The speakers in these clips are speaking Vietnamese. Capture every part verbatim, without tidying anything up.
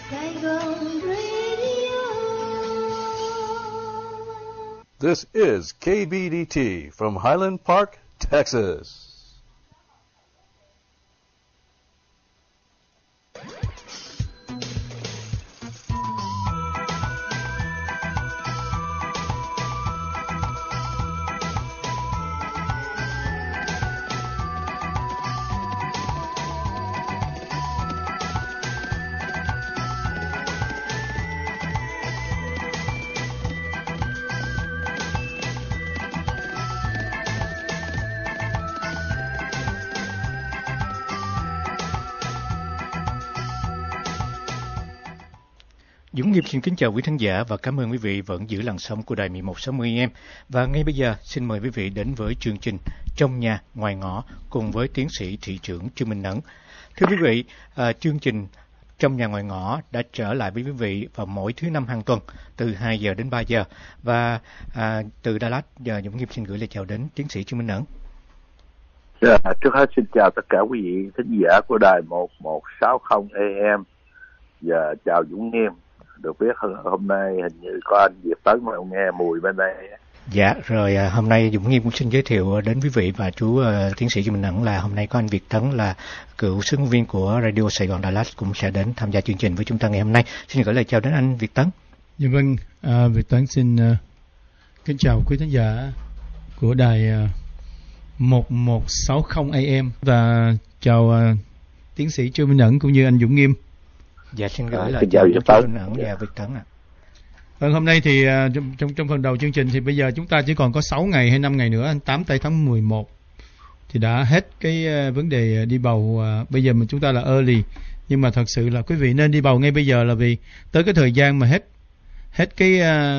Saigon Radio. This is K B D T from Highland Park, Texas. Dũng Nghiêm xin kính chào quý khán giả và cảm ơn quý vị vẫn giữ làn sóng của đài mười một sáu mươi em. Và ngay bây giờ xin mời quý vị đến với chương trình Trong Nhà Ngoài Ngõ cùng với tiến sĩ thị trưởng Trương Minh Ẩn. Thưa quý vị, à, chương trình Trong Nhà Ngoài Ngõ đã trở lại với quý vị vào mỗi thứ năm hàng tuần từ hai giờ đến ba giờ. Và à, từ Dallas, giờ Dũng Nghiêm xin gửi lời chào đến tiến sĩ Trương Minh Ẩn. Yeah, trước hết xin chào tất cả quý vị thính giả của đài một một sáu không A M và chào Dũng Nghiêm. Được biết hôm nay hình như có anh Việt Tấn mà nghe mùi bên đây. Dạ, rồi hôm nay Dũng Nghiêm cũng xin giới thiệu đến quý vị và chú uh, tiến sĩ Trương Minh Ẩn là hôm nay có anh Việt Tấn là cựu sự viên của Radio Sài Gòn Đà Lạt cũng sẽ đến tham gia chương trình với chúng ta ngày hôm nay. Xin gửi lời chào đến anh Việt Tấn. Dạ vâng, à, Việt Tấn xin uh, kính chào quý khán giả của đài uh, một một sáu không A M và chào uh, tiến sĩ Trương Minh Ẩn cũng như anh Dũng Nghiêm. Dạ, xin gửi lời chào đến Trương Minh Ẩn và Việt Tấn ạ. Vâng, hôm nay thì uh, trong, trong trong phần đầu chương trình thì bây giờ chúng ta chỉ còn có sáu ngày hay năm ngày nữa, tám tây tháng mười một thì đã hết cái uh, vấn đề đi bầu. Uh, bây giờ mình chúng ta là early, nhưng mà thật sự là quý vị nên đi bầu ngay bây giờ, là vì tới cái thời gian mà hết hết cái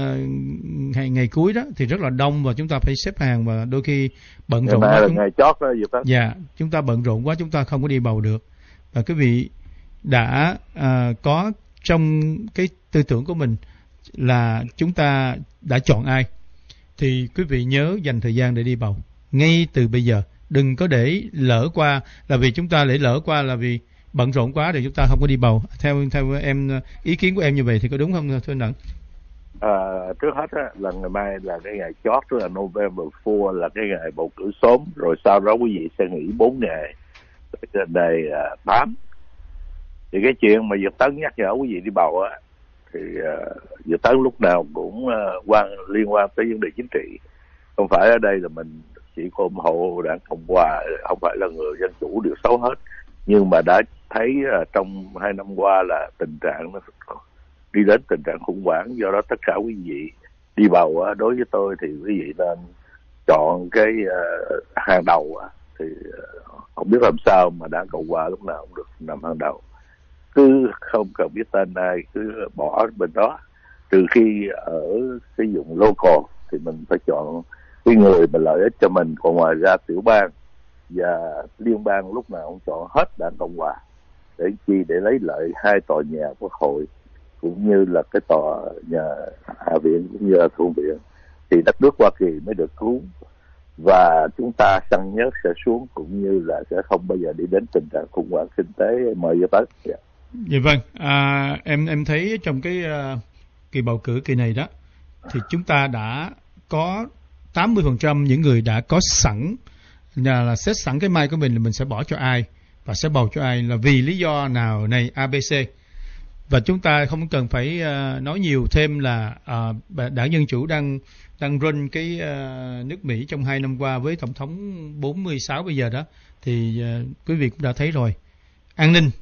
uh, ngày, ngày cuối đó thì rất là đông và chúng ta phải xếp hàng và đôi khi bận rộn quá. Chúng... ngày chót đó, dạ, chúng ta bận rộn quá, chúng ta không có đi bầu được. Và quý vị đã uh, có trong cái tư tưởng của mình là chúng ta đã chọn ai thì quý vị nhớ dành thời gian để đi bầu ngay từ bây giờ, đừng có để lỡ qua, là vì chúng ta để lỡ qua là vì bận rộn quá thì chúng ta không có đi bầu. Theo theo em, ý kiến của em như vậy thì có đúng không thưa anh Ẩn? À, trước hết á, là ngày mai là cái ngày chót, tức là November four là cái ngày bầu cử sớm, rồi sau đó quý vị sẽ nghỉ bốn ngày tới ngày tám. Thì cái chuyện mà Việt Tấn nhắc nhở quý vị đi bầu á thì uh, Việt Tấn lúc nào cũng uh, quan liên quan tới vấn đề chính trị, không phải ở đây là mình chỉ có ủng hộ đảng Cộng hòa, không phải là người dân chủ điều xấu hết, nhưng mà đã thấy uh, trong hai năm qua là tình trạng nó đi đến tình trạng khủng hoảng. Do đó tất cả quý vị đi bầu uh, đối với tôi thì quý vị nên chọn cái uh, hàng đầu. Uh, thì uh, không biết làm sao mà đảng Cộng hòa lúc nào cũng được nằm hàng đầu, cứ không cần biết tên ai cứ bỏ bên đó, trừ khi ở sử dụng local thì mình phải chọn cái người mà lợi ích cho mình. Còn ngoài ra tiểu bang và liên bang lúc nào cũng chọn hết đảng Cộng hòa, để chi? Để lấy lợi hai tòa nhà quốc hội cũng như là cái tòa nhà hạ viện cũng như là thượng viện, thì đất nước Hoa Kỳ mới được cứu và chúng ta săn nhớt sẽ xuống, cũng như là sẽ không bao giờ đi đến tình trạng khủng hoảng kinh tế. Mời với tới. Yeah. Dạ vâng, à, em em thấy trong cái uh, kỳ bầu cử kỳ này đó thì chúng ta đã có tám mươi phần trăm những người đã có sẵn là, là xét sẵn cái mind của mình là mình sẽ bỏ cho ai và sẽ bầu cho ai, là vì lý do nào này a bê xê. Và chúng ta không cần phải uh, nói nhiều thêm là uh, đảng Dân Chủ đang đang run cái uh, nước Mỹ trong hai năm qua với tổng thống bốn mươi sáu bây giờ đó, thì uh, quý vị cũng đã thấy rồi. An ninh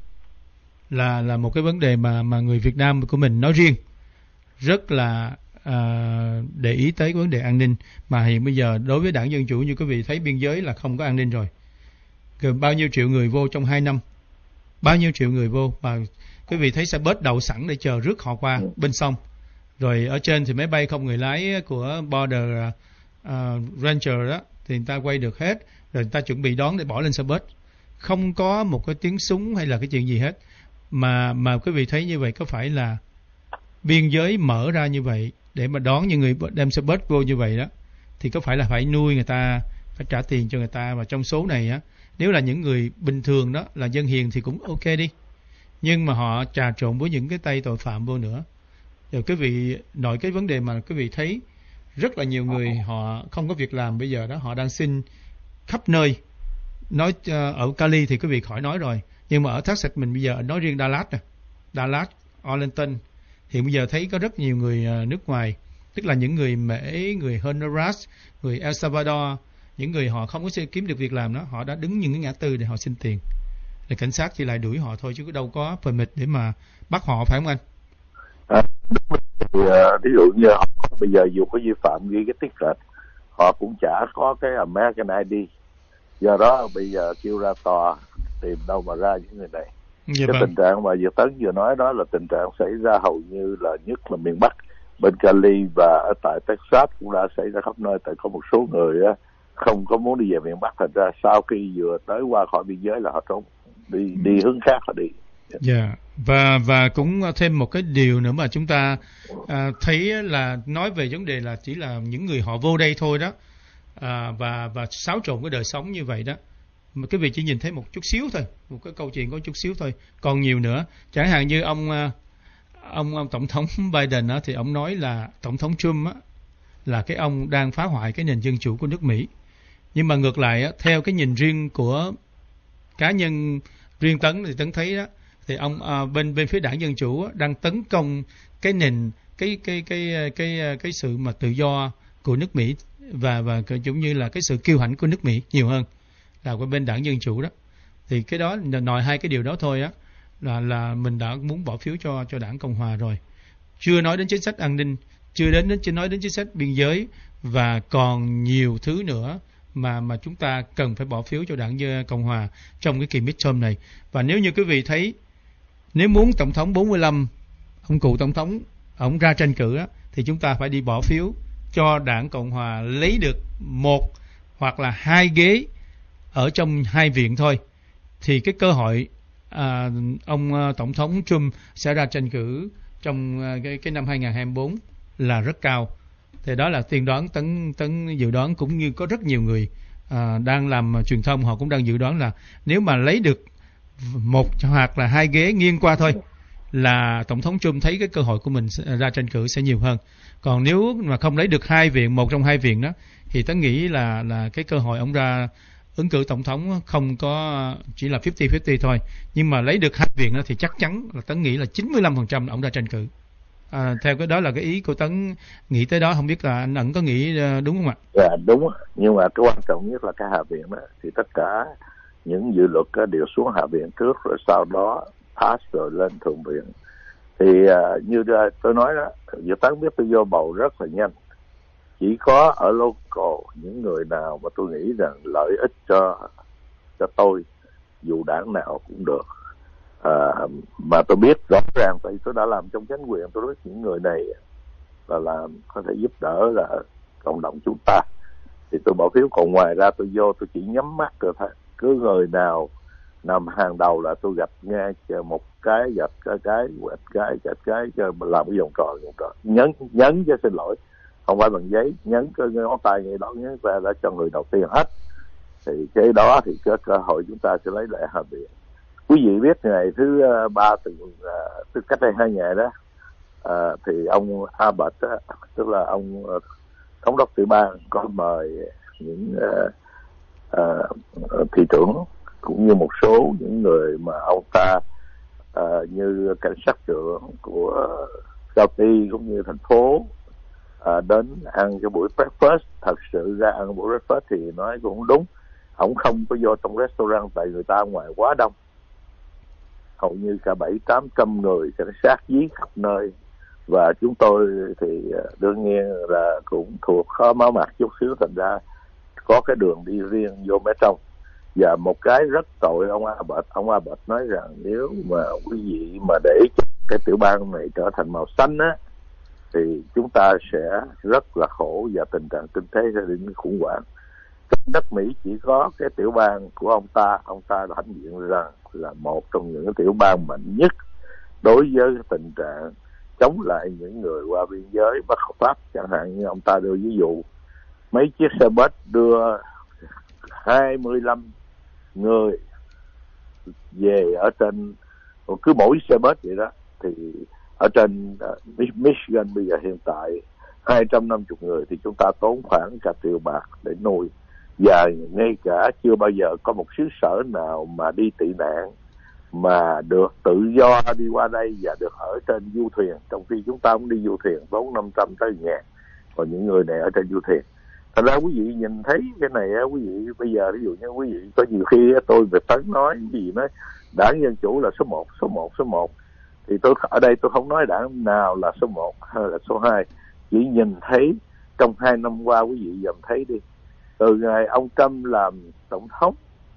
là là một cái vấn đề mà mà người Việt Nam của mình nói riêng rất là uh, để ý tới cái vấn đề an ninh, mà hiện bây giờ đối với đảng Dân Chủ như quý vị thấy biên giới là không có an ninh rồi. Gồm bao nhiêu triệu người vô trong hai năm, bao nhiêu triệu người vô, và quý vị thấy xe bus đậu sẵn để chờ rước họ qua bên sông. Rồi ở trên thì máy bay không người lái của Border uh, Ranger đó thì người ta quay được hết, rồi người ta chuẩn bị đón để bỏ lên xe bus, không có một cái tiếng súng hay là cái chuyện gì hết. Mà mà quý vị thấy như vậy có phải là biên giới mở ra như vậy để mà đón những người đem xe bus vô như vậy đó, thì có phải là phải nuôi người ta, phải trả tiền cho người ta. Và trong số này á, nếu là những người bình thường đó là dân hiền thì cũng ok đi, nhưng mà họ trà trộn với những cái tay tội phạm vô nữa. Rồi quý vị nội cái vấn đề mà quý vị thấy rất là nhiều người họ không có việc làm bây giờ đó, họ đang xin khắp nơi. Nói uh, ở Cali thì quý vị khỏi nói rồi, nhưng mà ở Texas mình bây giờ nói riêng Dallas nè, Dallas, Arlington thì bây giờ thấy có rất nhiều người uh, nước ngoài, tức là những người Mễ, người Honduras, người El Salvador, những người họ không có kiếm được việc làm đó, họ đã đứng những cái ngã tư để họ xin tiền. Thì cảnh sát chỉ lại đuổi họ thôi chứ đâu có permit để mà bắt họ, phải không anh? À, thì, uh, ví dụ như họ bây giờ dù có vi phạm ghi cái ticket, họ cũng chả có cái American i đê. Do đó bây giờ kêu ra tòa tìm đâu mà ra những người này. Dạ cái vâng. tình trạng mà Việt Tấn vừa nói đó là tình trạng xảy ra hầu như là nhất là miền Bắc, bên Cali và ở tại Texas cũng đã xảy ra khắp nơi. Tại có một số người á, không có muốn đi về miền Bắc, thành ra sau khi vừa tới qua khỏi biên giới là họ trốn đi đi hướng khác họ đi. Dạ, yeah. và và cũng thêm một cái điều nữa mà chúng ta à, thấy là nói về vấn đề là chỉ là những người họ vô đây thôi đó, à, và và xáo trộn cái đời sống như vậy đó. Mà cái vị chỉ nhìn thấy một chút xíu thôi, một cái câu chuyện có chút xíu thôi, còn nhiều nữa. Chẳng hạn như ông ông, ông tổng thống Biden á, thì ông nói là tổng thống Trump á, là cái ông đang phá hoại cái nền dân chủ của nước Mỹ. Nhưng mà ngược lại á, theo cái nhìn riêng của cá nhân riêng Tấn thì Tấn thấy đó, thì ông à, bên bên phía đảng Dân Chủ á, đang tấn công cái nền cái cái cái cái cái, cái sự mà tự do của nước Mỹ và và cũng như là cái sự kiêu hãnh của nước Mỹ nhiều hơn là của bên đảng Dân Chủ đó. Thì cái đó nói hai cái điều đó thôi á là là mình đã muốn bỏ phiếu cho cho đảng Cộng Hòa rồi. Chưa nói đến chính sách an ninh, chưa đến đến chưa nói đến chính sách biên giới và còn nhiều thứ nữa mà mà chúng ta cần phải bỏ phiếu cho đảng Cộng Hòa trong cái kỳ midterm này. Và nếu như quý vị thấy, nếu muốn tổng thống bốn mươi lăm, ông cụ tổng thống ông ra tranh cử á, thì chúng ta phải đi bỏ phiếu cho đảng Cộng Hòa lấy được một hoặc là hai ghế ở trong hai viện thôi, thì cái cơ hội à, ông à, tổng thống Trump sẽ ra tranh cử trong à, cái, cái năm hai không hai tư là rất cao. Thì đó là tiên đoán Tấn Tấn dự đoán, cũng như có rất nhiều người à, đang làm truyền thông, họ cũng đang dự đoán là nếu mà lấy được một hoặc là hai ghế nghiêng qua thôi là tổng thống Trump thấy cái cơ hội của mình ra tranh cử sẽ nhiều hơn. Còn nếu mà không lấy được hai viện, một trong hai viện đó, thì Tấn nghĩ là là cái cơ hội ông ra ứng cử tổng thống không có, chỉ là năm mươi năm mươi thôi. Nhưng mà lấy được hai viện đó thì chắc chắn là Tấn nghĩ là chín mươi lăm phần trăm ông ra tranh cử. À, theo cái đó là cái ý của Tấn nghĩ tới đó, không biết là anh Ẩn có nghĩ đúng không ạ? Dạ đúng, nhưng mà cái quan trọng nhất là cái hạ viện đó, thì tất cả những dự luật đều xuống hạ viện trước rồi sau đó pass rồi lên thượng viện. Thì uh, như tôi nói đó, Dự Tấn biết tôi vô bầu rất là nhanh. Chỉ có ở local những người nào mà tôi nghĩ rằng lợi ích cho cho tôi, dù đảng nào cũng được, à, mà tôi biết rõ ràng tại tôi đã làm trong chính quyền, tôi biết những người này là làm có thể giúp đỡ là cộng đồng chúng ta, thì tôi bỏ phiếu. Còn ngoài ra tôi vô tôi chỉ nhắm mắt rồi thôi, cứ người nào nằm hàng đầu là tôi gạch nghe một cái, gạch cái cái gạch cái gạch cái cho mình làm cái vòng tròn vòng tròn nhấn nhấn cho xin lỗi, không phải bằng giấy, nhấn cái ngón tay ngay đó, nhấn ra đã cho người đầu tiên hết. Thì cái đó thì có cơ hội chúng ta sẽ lấy lại hạ viện. Quý vị biết ngày thứ ba từ từ cách đây hai ngày đó, à, thì ông Abbott á, tức là ông thống đốc tiểu bang có mời những uh, uh, thị trưởng cũng như một số những người mà ông ta uh, như cảnh sát trưởng của county cũng như thành phố uh, đến ăn cái buổi breakfast. Thật sự ra ăn buổi breakfast thì nói cũng đúng, ông không có vô trong restaurant tại người ta ngoài quá đông, hầu như cả bảy tám trăm người, cảnh sát dí khắp nơi. Và chúng tôi thì đương nhiên là cũng thuộc khó máu mặt chút xíu, thành ra có cái đường đi riêng vô bên trong. Và một cái rất tội ông Abbott, ông Abbott nói rằng nếu mà quý vị mà để cái tiểu bang này trở thành màu xanh á, thì chúng ta sẽ rất là khổ và tình trạng kinh tế sẽ đến khủng hoảng. Đất Mỹ chỉ có cái tiểu bang của ông ta, ông ta đã hãnh diện rằng là một trong những cái tiểu bang mạnh nhất đối với tình trạng chống lại những người qua biên giới bất hợp pháp. Chẳng hạn như ông ta đưa ví dụ mấy chiếc xe bus đưa hai mươi lăm người về ở trên cứ mỗi xe bus vậy đó. Thì ở trên uh, Michigan bây giờ hiện tại hai trăm năm mươi người thì chúng ta tốn khoảng cả triệu bạc để nuôi, và ngay cả chưa bao giờ có một xứ sở nào mà đi tị nạn mà được tự do đi qua đây và được ở trên du thuyền, trong khi chúng ta cũng đi du thuyền tốn năm trăm tới ngàn, còn những người này ở trên du thuyền. Thật ra quý vị nhìn thấy cái này, quý vị bây giờ ví dụ như quý vị có nhiều khi tôi về Tấn nói gì nói đảng Dân Chủ là số một, số một, số một, thì tôi ở đây tôi không nói đảng nào là số một hay là số hai, chỉ nhìn thấy trong hai năm qua quý vị dòm thấy đi, từ ngày ông Trump làm tổng thống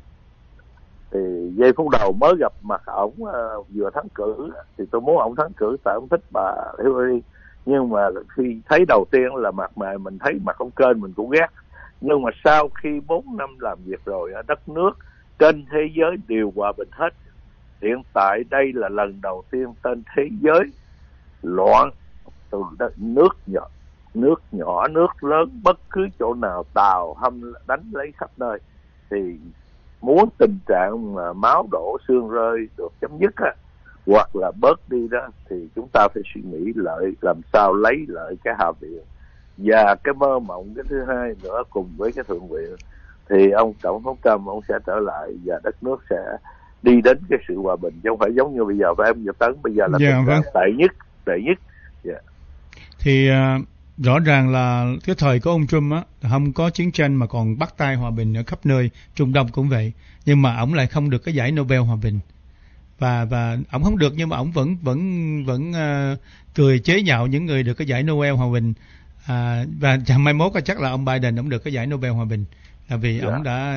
thì giây phút đầu mới gặp mặt ổng uh, vừa thắng cử thì tôi muốn ổng thắng cử tại ổng thích bà Hillary, nhưng mà khi thấy đầu tiên là mặt mày mình thấy mặt ông kênh mình cũng ghét, nhưng mà sau khi bốn năm làm việc rồi đất nước trên thế giới đều hòa bình hết. Hiện tại đây là lần đầu tiên trên thế giới loạn, từ nước nhỏ nước nhỏ nước lớn bất cứ chỗ nào tàu hâm đánh lấy khắp nơi, thì muốn tình trạng mà máu đổ xương rơi được chấm dứt á, hoặc là bớt đi đó, thì chúng ta phải suy nghĩ lợi làm sao lấy lợi cái Hạ viện. Và cái mơ mộng cái thứ hai nữa cùng với cái Thượng viện thì ông Tổng thống Trump ông sẽ trở lại và đất nước sẽ đi đến cái sự hòa bình, chứ không phải giống như bây giờ phải em Việt Tấn bây giờ là yeah, tình vâng. trạng tệ nhất tệ nhất yeah. Thì uh, rõ ràng là cái thời của ông Trump á không có chiến tranh mà còn bắt tay hòa bình ở khắp nơi, Trung Đông cũng vậy, nhưng mà ổng lại không được cái giải Nobel hòa bình, và và ổng không được, nhưng mà ổng vẫn vẫn vẫn uh, cười chế nhạo những người được cái giải Nobel hòa bình. À, và chẳng mai mốt chắc là ông Biden ổng được cái giải Nobel hòa bình là vì yeah. ổng đã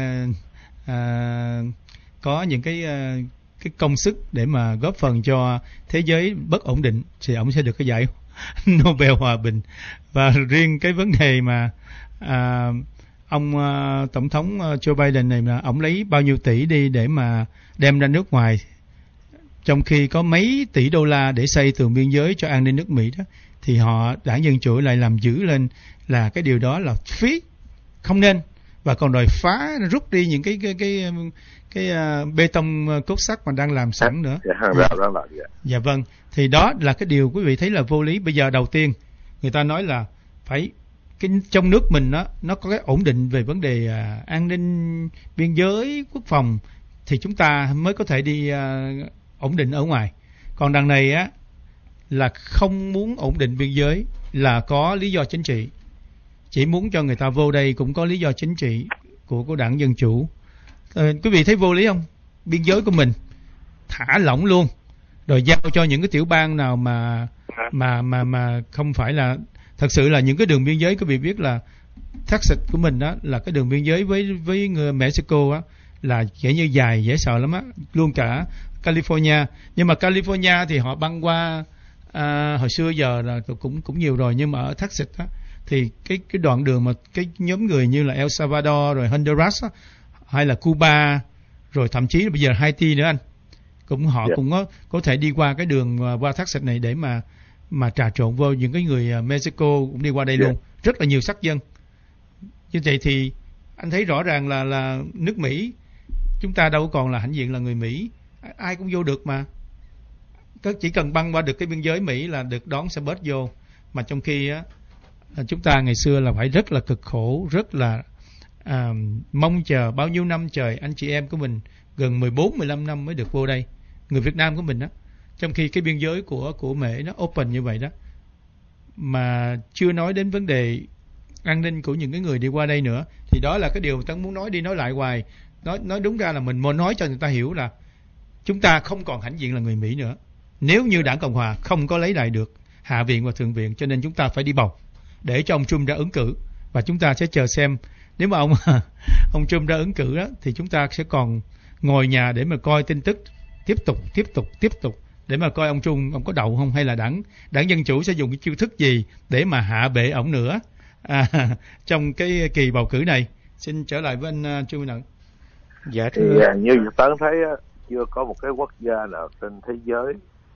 à, có những cái cái công sức để mà góp phần cho thế giới bất ổn định, thì ổng sẽ được cái giải Nobel hòa bình. Và riêng cái vấn đề mà à, ông à, tổng thống Joe Biden này mà ổng lấy bao nhiêu tỷ đi để mà đem ra nước ngoài, trong khi có mấy tỷ đô la để xây tường biên giới cho an ninh nước Mỹ đó, thì họ đảng Dân Chủ lại làm giữ lên là cái điều đó là phí, không nên, và còn đòi phá rút đi những cái cái cái cái, cái uh, bê tông cốt sắt mà đang làm sẵn nữa. Hàng rào đang làm vậy. Dạ vâng, thì đó là cái điều quý vị thấy là vô lý. Bây giờ đầu tiên người ta nói là phải cái trong nước mình đó, nó có cái ổn định về vấn đề uh, an ninh biên giới quốc phòng thì chúng ta mới có thể đi uh, ổn định ở ngoài. Còn đằng này á là không muốn ổn định biên giới, là có lý do chính trị, chỉ muốn cho người ta vô đây cũng có lý do chính trị của của đảng Dân Chủ. Ờ, quý vị thấy vô lý không? Biên giới của mình thả lỏng luôn, rồi giao cho những cái tiểu bang nào mà mà mà mà không phải là thật sự là những cái đường biên giới. Quý vị biết là Texas của mình đó là cái đường biên giới với với người Mexico á, là kiểu như dài dễ sợ lắm á, luôn cả California. Nhưng mà California thì họ băng qua à, hồi xưa giờ là cũng cũng nhiều rồi, nhưng mà ở Texas á thì cái cái đoạn đường mà cái nhóm người như là El Salvador rồi Honduras á, hay là Cuba, rồi thậm chí là bây giờ Haiti nữa anh, cũng họ yeah. cũng có có thể đi qua cái đường qua Texas này để mà mà trà trộn vô những cái người Mexico cũng đi qua đây yeah. luôn, rất là nhiều sắc dân. Như vậy thì anh thấy rõ ràng là là nước Mỹ chúng ta đâu còn là hãnh diện là người Mỹ, ai cũng vô được mà, chỉ cần băng qua được cái biên giới Mỹ là được đón xe bus vô. Mà trong khi á chúng ta ngày xưa là phải rất là cực khổ, rất là à, mong chờ bao nhiêu năm trời, anh chị em của mình gần mười bốn mười lăm năm mới được vô đây, người Việt Nam của mình đó. Trong khi cái biên giới của của Mễ nó open như vậy đó, mà chưa nói đến vấn đề an ninh của những cái người đi qua đây nữa, thì đó là cái điều Tấn muốn nói đi nói lại hoài. Nói nói đúng ra là mình muốn nói cho người ta hiểu là chúng ta không còn hãnh diện là người Mỹ nữa. Nếu như đảng Cộng Hòa không có lấy lại được Hạ viện và Thượng viện, cho nên chúng ta phải đi bầu để cho ông Trump ra ứng cử, và chúng ta sẽ chờ xem nếu mà ông ông Trump ra ứng cử đó, thì chúng ta sẽ còn ngồi nhà để mà coi tin tức tiếp tục tiếp tục tiếp tục để mà coi ông Trump ông có đậu không, hay là đảng đảng Dân Chủ sẽ dùng cái chiêu thức gì để mà hạ bệ ổng nữa à, trong cái kỳ bầu cử này. Xin trở lại với anh uh, Trương Minh Ẩn. Dạ thưa. Thì như Tấn thấy chưa có một cái quốc gia nào trên thế giới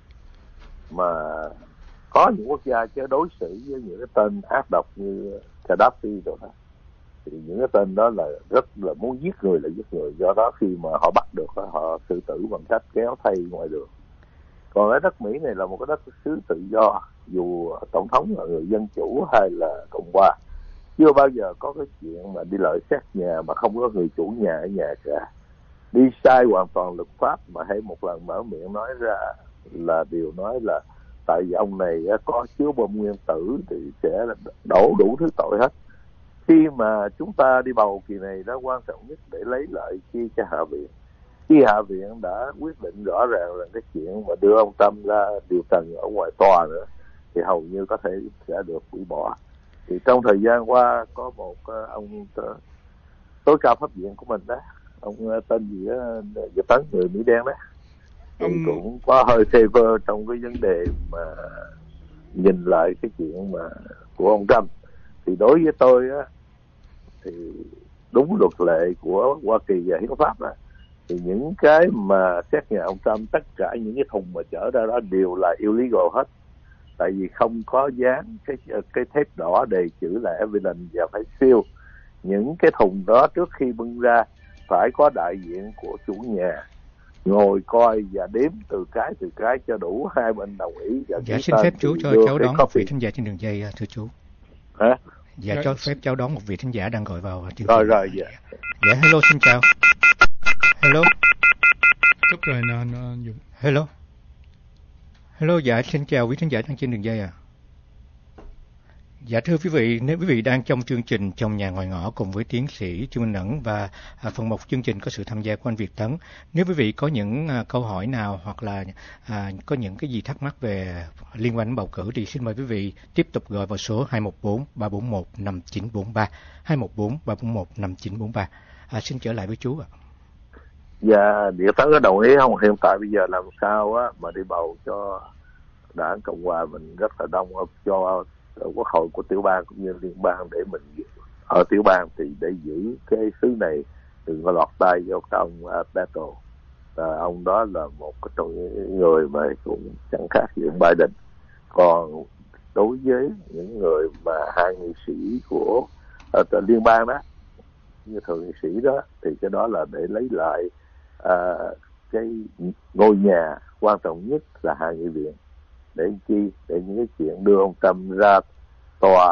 mà có những quốc gia chứ đối xử với những cái tên ác độc như Gaddafi rồi đó, thì những cái tên đó là rất là muốn giết người là giết người. Do đó khi mà họ bắt được họ xử tử bằng cách kéo thay ngoài đường. Còn ở đất Mỹ này là một cái đất xứ tự do, dù tổng thống là người dân chủ hay là cộng hòa, chưa bao giờ có cái chuyện mà đi lợi xét nhà mà không có người chủ nhà ở nhà cả. Đi sai hoàn toàn luật pháp mà hãy một lần mở miệng nói ra là điều nói là tại vì ông này có chứa bom nguyên tử thì sẽ đổ đủ thứ tội hết. Khi mà chúng ta đi bầu kỳ này đó, quan trọng nhất để lấy lợi chi cho Hạ viện. Khi Hạ viện đã quyết định rõ ràng là cái chuyện mà đưa ông Trump ra điều trần ở ngoài tòa nữa thì hầu như có thể sẽ được hủy bỏ. Thì trong thời gian qua có một ông tối cao pháp viện của mình đó, ông tên gì đó, Dự Tấn, người Mỹ đen đó, thì ông cũng có hơi favor trong cái vấn đề mà nhìn lại cái chuyện mà của ông Trump. Thì đối với tôi á, thì đúng luật lệ của Hoa Kỳ và hiến pháp đó, thì những cái mà xét nhà ông Trump, tất cả những cái thùng mà chở ra đó đều là illegal hết, tại vì không có dán cái cái thép đỏ đề chữ là evidence và phải seal những cái thùng đó trước khi bưng ra. Phải có đại diện của chủ nhà ngồi coi và đếm từ cái từ cái cho đủ hai bên đồng ý. Và dạ, xin phép chú cho cháu đón một vị thính giả trên đường dây, thưa chú. Hả? Dạ, cho phép cháu đón một vị thính giả đang gọi vào chương trình. Rồi rồi, dạ. Dạ, hello, xin chào. Hello. Cúp rồi, nó, nó dùng. Hello. Hello, dạ, xin chào quý thính giả đang trên đường dây à. Dạ, thưa quý vị, nếu quý vị đang trong chương trình Trong Nhà Ngoài Ngõ cùng với tiến sĩ Trương Minh Ẩn và à, phần một chương trình có sự tham gia của anh Việt Tấn. Nếu quý vị có những à, câu hỏi nào hoặc là à, có những cái gì thắc mắc về liên quan đến bầu cử thì xin mời quý vị tiếp tục gọi vào số hai một bốn ba bốn một năm chín bốn ba, hai một bốn ba bốn một năm chín bốn ba. À, xin trở lại với chú ạ. Dạ, Việt Tấn có đồng ý không? Hiện tại bây giờ làm sao á mà đi bầu cho đảng Cộng hòa mình rất là đông, cho quốc hội của tiểu bang cũng như liên bang, để mình ở tiểu bang thì để giữ cái xứ này đừng có lọt tay vô cái ông uh, Beto. À, ông đó là một trong những người mà cũng chẳng khác gì ông Biden. Còn đối với những người mà hai nghị sĩ của uh, liên bang đó, như thượng nghị sĩ đó, thì cái đó là để lấy lại uh, cái ngôi nhà quan trọng nhất là hạ nghị viện. Để chi? Để những cái chuyện đưa ông Trump ra tòa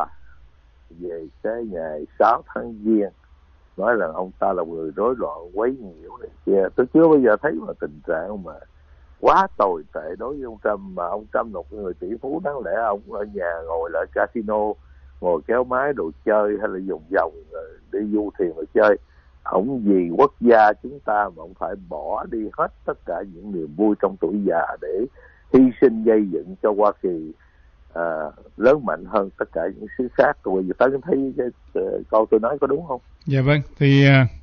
về cái ngày sáu tháng Giêng, nói là ông ta là người rối loạn quấy nhiễu này kia. Tôi chưa bao giờ thấy mà tình trạng mà quá tồi tệ đối với ông Trump, mà ông Trump là một người tỷ phú, đáng lẽ ông ở nhà ngồi lại casino, ngồi kéo máy đồ chơi hay là dùng vòng đi du thuyền mà chơi. Ông vì quốc gia chúng ta mà ông phải bỏ đi hết tất cả những niềm vui trong tuổi già để hy sinh gây dựng cho Hoa Kỳ à, lớn mạnh hơn tất cả những xứ khác. Rồi giờ tới thấy cái, cái câu tôi nói có đúng không? Dạ vâng, thì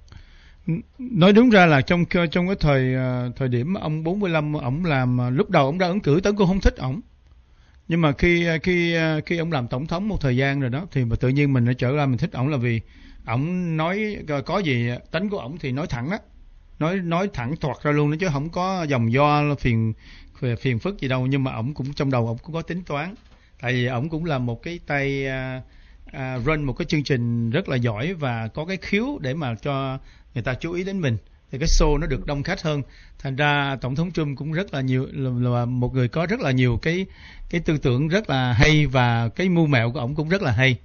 uh, nói đúng ra là trong trong cái thời uh, thời điểm ông bốn mươi lăm ổng làm, uh, lúc đầu ổng ra ứng cử Tấn cũng không thích ổng, nhưng mà khi khi khi ông làm tổng thống một thời gian rồi đó thì mà tự nhiên mình đã trở ra mình thích ổng, là vì ổng nói có gì tính của ổng thì nói thẳng á, nói nói thẳng toạc ra luôn đó, chứ không có dòng do phiền phiền phức gì đâu. Nhưng mà ổng cũng trong đầu ổng cũng có tính toán, tại vì ổng cũng là một cái tay uh, uh, run một cái chương trình rất là giỏi và có cái khiếu để mà cho người ta chú ý đến mình, thì cái show nó được đông khách hơn. Thành ra tổng thống Trump cũng rất là nhiều, là, là một người có rất là nhiều cái cái tư tưởng rất là hay, và cái mưu mẹo của ổng cũng rất là hay.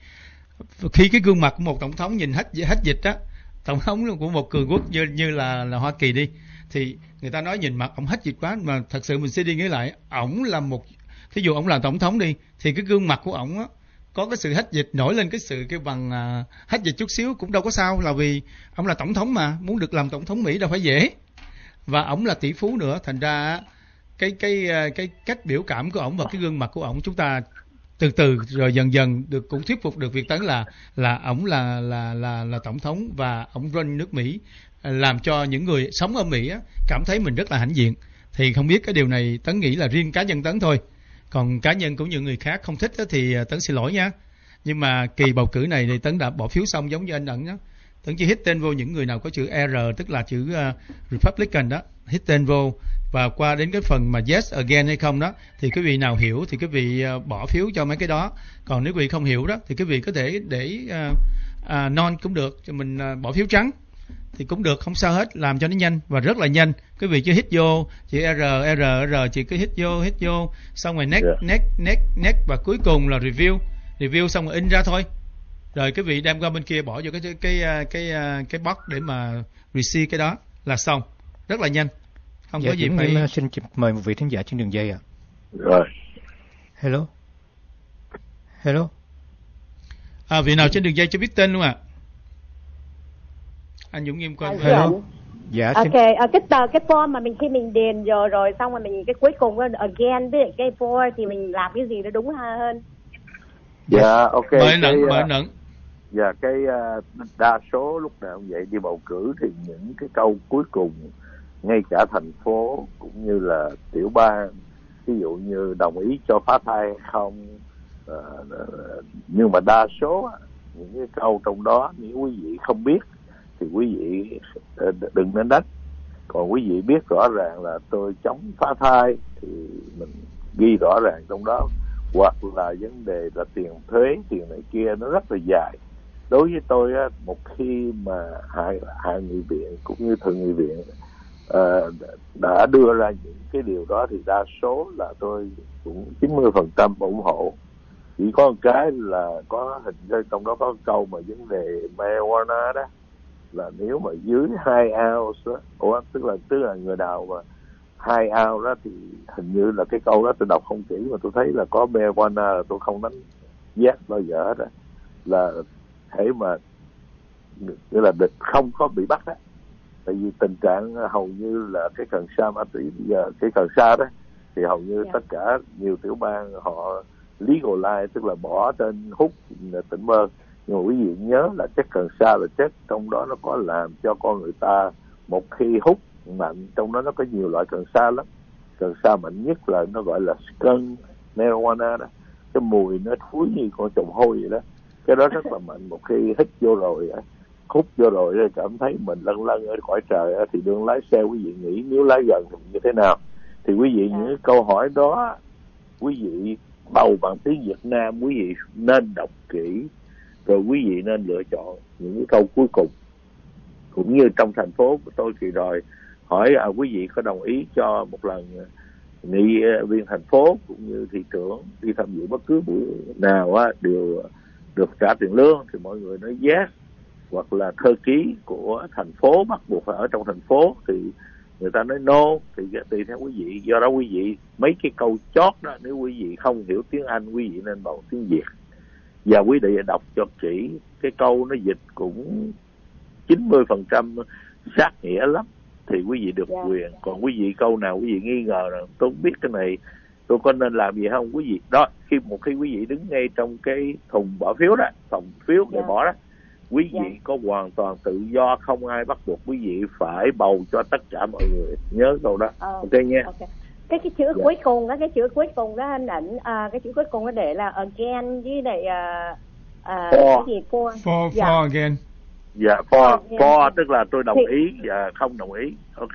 Khi cái gương mặt của một tổng thống nhìn hết hết dịch á, tổng thống của một cường quốc như như là là Hoa Kỳ đi, thì người ta nói nhìn mặt ổng hết dịch quá, mà thật sự mình sẽ đi nghĩ lại, ổng là một, thí dụ ổng là tổng thống đi, thì cái gương mặt của ổng á có cái sự hết dịch, nổi lên cái sự cái bằng uh, hết dịch chút xíu cũng đâu có sao, là vì ổng là tổng thống mà, muốn được làm tổng thống Mỹ đâu phải dễ, và ổng là tỷ phú nữa. Thành ra cái cái cái cách biểu cảm của ổng và cái gương mặt của ổng, chúng ta từ từ rồi dần dần được cũng thuyết phục được Việt Tấn là là ổng là là là là tổng thống và ổng run nước Mỹ, làm cho những người sống ở Mỹ á, cảm thấy mình rất là hãnh diện. Thì không biết cái điều này Tấn nghĩ là riêng cá nhân Tấn thôi, còn cá nhân của những người khác không thích á, thì Tấn xin lỗi nha. Nhưng mà kỳ bầu cử này thì Tấn đã bỏ phiếu xong giống như anh Ẩn đó, Tấn chỉ hit tên vô những người nào có chữ R, tức là chữ uh, Republican đó, hit tên vô, và qua đến cái phần mà yes again hay không đó, thì quý vị nào hiểu thì quý vị uh, bỏ phiếu cho mấy cái đó. Còn nếu quý vị không hiểu đó thì quý vị có thể để uh, uh, non cũng được, cho mình uh, bỏ phiếu trắng. thì cũng được, không sao hết, làm cho nó nhanh và rất là nhanh. Quý vị chỉ hit vô, chị R R R chị cứ hit vô, hit vô, xong rồi next, Yeah. next, next, next và cuối cùng là review, review xong rồi in ra thôi. Rồi quý vị đem qua bên kia bỏ vô cái cái cái cái cái box để mà receive cái đó là xong, rất là nhanh, không Dạ, có gì Dũng phải. Nghiêm xin mời một vị thính giả trên đường dây ạ. Rồi. Hello. Hello. À, vị nào trên đường dây cho biết tên luôn ạ. À? Anh Dũng Nghiêm coi. À, Hello. Dạ, xin... Ok, à, cái tờ cái form mà mình khi mình điền rồi rồi xong rồi mình cái cuối cùng again với cái for thì mình làm cái gì nó đúng hơn. Dạ, ok. Mời cái, nặng, mời uh, nặng. Dạ, cái uh, đa số lúc nào cũng vậy, đi bầu cử thì những cái câu cuối cùng, ngay cả thành phố cũng như là tiểu bang, ví dụ như đồng ý cho phá thai hay không, uh, uh, nhưng mà đa số những cái câu trong đó nếu quý vị không biết thì quý vị uh, đừng nên đánh. Còn quý vị biết rõ ràng là tôi chống phá thai thì mình ghi rõ ràng trong đó, hoặc là vấn đề là tiền thuế, tiền này kia, nó rất là dài. Đối với tôi á, một khi mà hạ hạ nghị viện cũng như thượng nghị viện uh, đã đưa ra những cái điều đó thì đa số là tôi cũng chín mươi phần trăm ủng hộ. Chỉ có một cái là có hình như trong đó có câu mà vấn đề marijuana đó, là nếu mà dưới hai ounce đó, ủa, tức là tức là người nào mà hai ounce đó thì hình như là cái câu đó tôi đọc không kỹ mà tôi thấy là có marijuana là tôi không đánh giác bao giờ hết đó, là thể mà nghĩa là địch không có bị bắt á. Tại vì tình trạng hầu như là cái cần sa ma túy bây giờ, cái cần sa đó thì hầu như Yeah. tất cả nhiều tiểu bang họ legalize, tức là bỏ trên hút tỉnh bơ. Nhưng mà quý vị nhớ là chất cần sa là chất trong đó nó có làm cho con người ta, một khi hút mạnh trong đó nó có nhiều loại cần sa lắm. Cần sa mạnh nhất là nó gọi là skunk marijuana đó, cái mùi nó thúi như con trùng hôi vậy đó. Cái đó rất là mạnh, một khi hít vô rồi, hút vô rồi thì cảm thấy mình lân lân ở cõi trời thì đừng lái xe. Quý vị nghĩ nếu lái gần thì như thế nào? Thì quý vị những câu hỏi đó quý vị bầu bằng tiếng Việt Nam, quý vị nên đọc kỹ rồi quý vị nên lựa chọn những cái câu cuối cùng. Cũng như trong thành phố của tôi kỳ rồi hỏi à, quý vị có đồng ý cho một lần nghị viên thành phố cũng như thị trưởng đi tham dự bất cứ buổi nào á, đều được trả tiền lương, thì mọi người nói yes, hoặc là thư ký của thành phố bắt buộc phải ở trong thành phố thì người ta nói no, thì tùy theo quý vị. Do đó quý vị mấy cái câu chót đó nếu quý vị không hiểu tiếng Anh quý vị nên bầu tiếng Việt, và quý vị đọc cho kỹ, cái câu nó dịch cũng chín mươi phần trăm sát nghĩa lắm thì quý vị được Yeah. quyền. Còn quý vị câu nào quý vị nghi ngờ là tôi không biết cái này tôi có nên làm gì không, quý vị đó, khi một khi quý vị đứng ngay trong cái thùng bỏ phiếu đó, thùng phiếu để Yeah. bỏ đó, quý vị Yeah. có hoàn toàn tự do, không ai bắt buộc quý vị phải bầu cho tất cả mọi người. Nhớ câu đó. Ờ, Ok nha. ok. Cái cái chữ Yeah. cuối cùng đó, cái chữ cuối cùng đó anh ảnh, à, cái chữ cuối cùng nó để là again với lại à, à, For. cái gì for. For, Dạ. for again. Dạ, for, Yeah. for tức là tôi đồng Thì- ý và không đồng ý. Ok.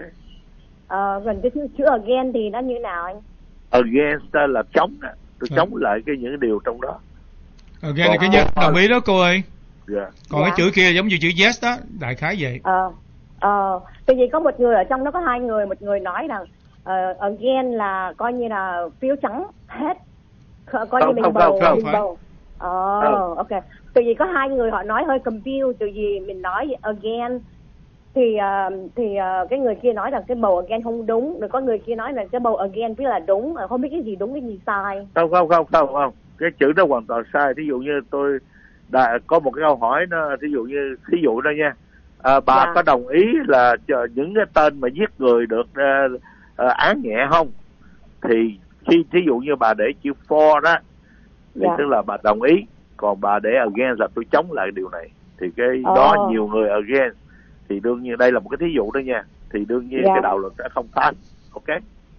Ờ, gần cái chữ, chữ again thì nó như nào anh? Against đó là chống đó. Tôi Ừ. chống lại cái những điều trong đó. Again là cái For. nhất, đồng ý đó cô ơi. Dạ. Còn Dạ. cái chữ kia giống như chữ yes đó, đại khái vậy. Ờ, ờ, tại vì có một người ở trong đó có hai người, một người nói rằng uh, again là coi như là phiếu trắng hết, coi Không, như mình không, bầu, không, không, mình phải. bầu. Ờ, Không. ok. Tại vì có hai người họ nói hơi confused, tại vì mình nói again thì uh, thì uh, cái người kia nói rằng cái bầu again không đúng, rồi có người kia nói là cái bầu again biết là đúng, không biết cái gì đúng cái gì sai. Không, không, không, không, không. Cái chữ đó hoàn toàn sai. Thí dụ như tôi đã có một cái câu hỏi nó, thí dụ như thí dụ đó nha, à, bà Dạ. có đồng ý là chờ những cái tên mà giết người được uh, uh, án nhẹ không? Thì khi thí dụ như bà để chữ for đó thì Dạ. tức là bà đồng ý, còn bà để against là tôi chống lại điều này, thì cái Ồ. đó nhiều người against, thì đương nhiên đây là một cái thí dụ đó nha, thì đương nhiên Dạ. cái đạo luật sẽ không pass. Ok.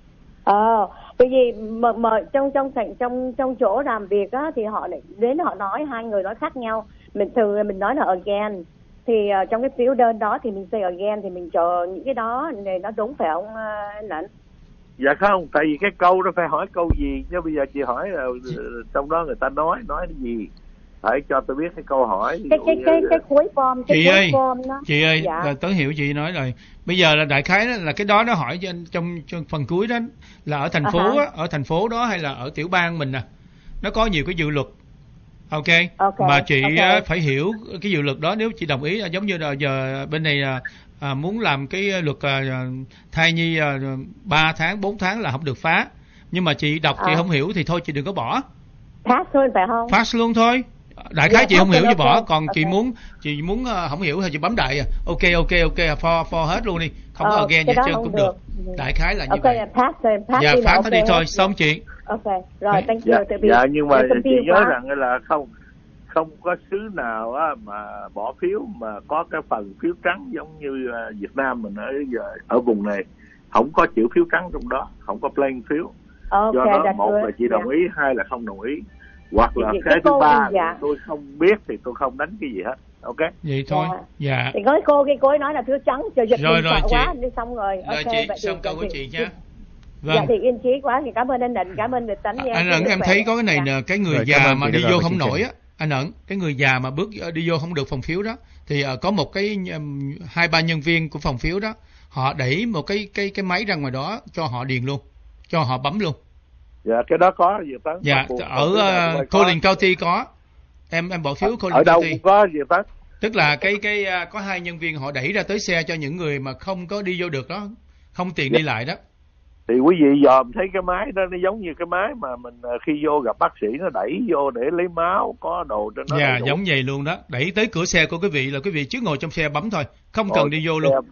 Ờ, bởi vì mà, mà trong trong thành trong trong chỗ làm việc á thì họ lại đến họ nói hai người nói khác nhau. Mình thường mình nói là again, thì uh, trong cái phiếu đơn đó thì mình say again, thì mình chờ những cái đó này nó đúng phải không uh, anh Lãnh? Dạ không, tại vì cái câu đó phải hỏi câu gì chứ bây giờ chị hỏi là uh, trong đó người ta nói nói cái gì. phải cho tôi biết cái câu hỏi. Cái cái cái cái cuối form, cái Chị cuối ơi, form đó. chị ơi, Dạ. là tớ hiểu chị nói rồi. Bây giờ là đại khái đó, là cái đó nó hỏi trên, trong, trong phần cuối đó là ở thành phố Uh-huh. á, ở thành phố đó hay là ở tiểu bang mình nè. Nó có nhiều cái dự luật. Ok. Ok, Mà chị ok. á, phải hiểu cái dự luật đó, nếu chị đồng ý, giống như là giờ bên này à, à, muốn làm cái luật à, thai nhi à, ba tháng, bốn tháng là không được phá. Nhưng mà chị đọc chị À. không hiểu thì thôi chị đừng có bỏ. Pass luôn phải không? Pass luôn thôi. Đại khái Dạ, chị không ok, hiểu chị ok, bỏ, còn chị ok. muốn chị muốn uh, không hiểu thì chị bấm đại à. Ok ok ok for for hết luôn đi, không có Ờ, again gì cái đó hết trơn không cũng được. được. Đại khái là như Ok, vậy. pass rồi, pass Dạ đi là phá ok nó đi hết. thôi, xong chuyện. Ok, rồi, thank Dạ, you. Tại vì dạ nhưng mà em chị confused nhớ quá. rằng là không không có xứ nào á mà bỏ phiếu mà có cái phần phiếu trắng giống như uh, Việt Nam mình ở giờ ở vùng này không có chữ phiếu trắng trong đó, không có plain phiếu. Ok, Do đó that's một good. là chị đồng Dạ. ý, hai là không đồng ý, hoặc là Chị- cái cái thứ cô- ba dạ. là tôi không biết thì tôi không đánh cái gì hết. Ok. Vậy thôi. Dạ. Thì nói cô cái cô ấy nói là phiếu trắng, trời giật Rồi, mình rồi, sợ chị. quá, đi xong rồi. Rồi Ok, chị, vậy xong thì- câu của vậy chị thì- nha. Dạ Vâng. thì yên trí quá, thì cảm ơn anh Định, cảm ơn Việt Tánh nha. Anh Ẩn, em thấy có cái này nè, cái người Rồi, cảm già ơn mà chị đi đã gọi vô vào không chương nổi trình. á, anh Ẩn, cái người già mà bước đi vô không được phòng phiếu đó, thì ờ, có một cái um, hai ba nhân viên của phòng phiếu đó, họ đẩy một cái cái cái máy ra ngoài đó cho họ điền luôn, cho họ bấm luôn. Dạ cái đó có Việt Tấn. Dạ, Bắt buộc ở không biết nào cũng uh, phải có. Collin County có. Em em bỏ phiếu ở Collin đâu County. cũng có Việt Tấn. Tức là cái cái uh, có hai nhân viên họ đẩy ra tới xe cho những người mà không có đi vô được đó, không tiện Dạ. đi lại đó. Thì quý vị dòm thấy cái máy đó nó giống như cái máy mà mình ờ, khi vô gặp bác sĩ nó đẩy vô để lấy máu, có đồ trên nó. Dạ, đầy đủ. giống vậy luôn đó. Đẩy tới cửa xe của quý vị là quý vị trước ngồi trong xe bấm thôi, không Ngồi cần đi vô trong luôn. xe.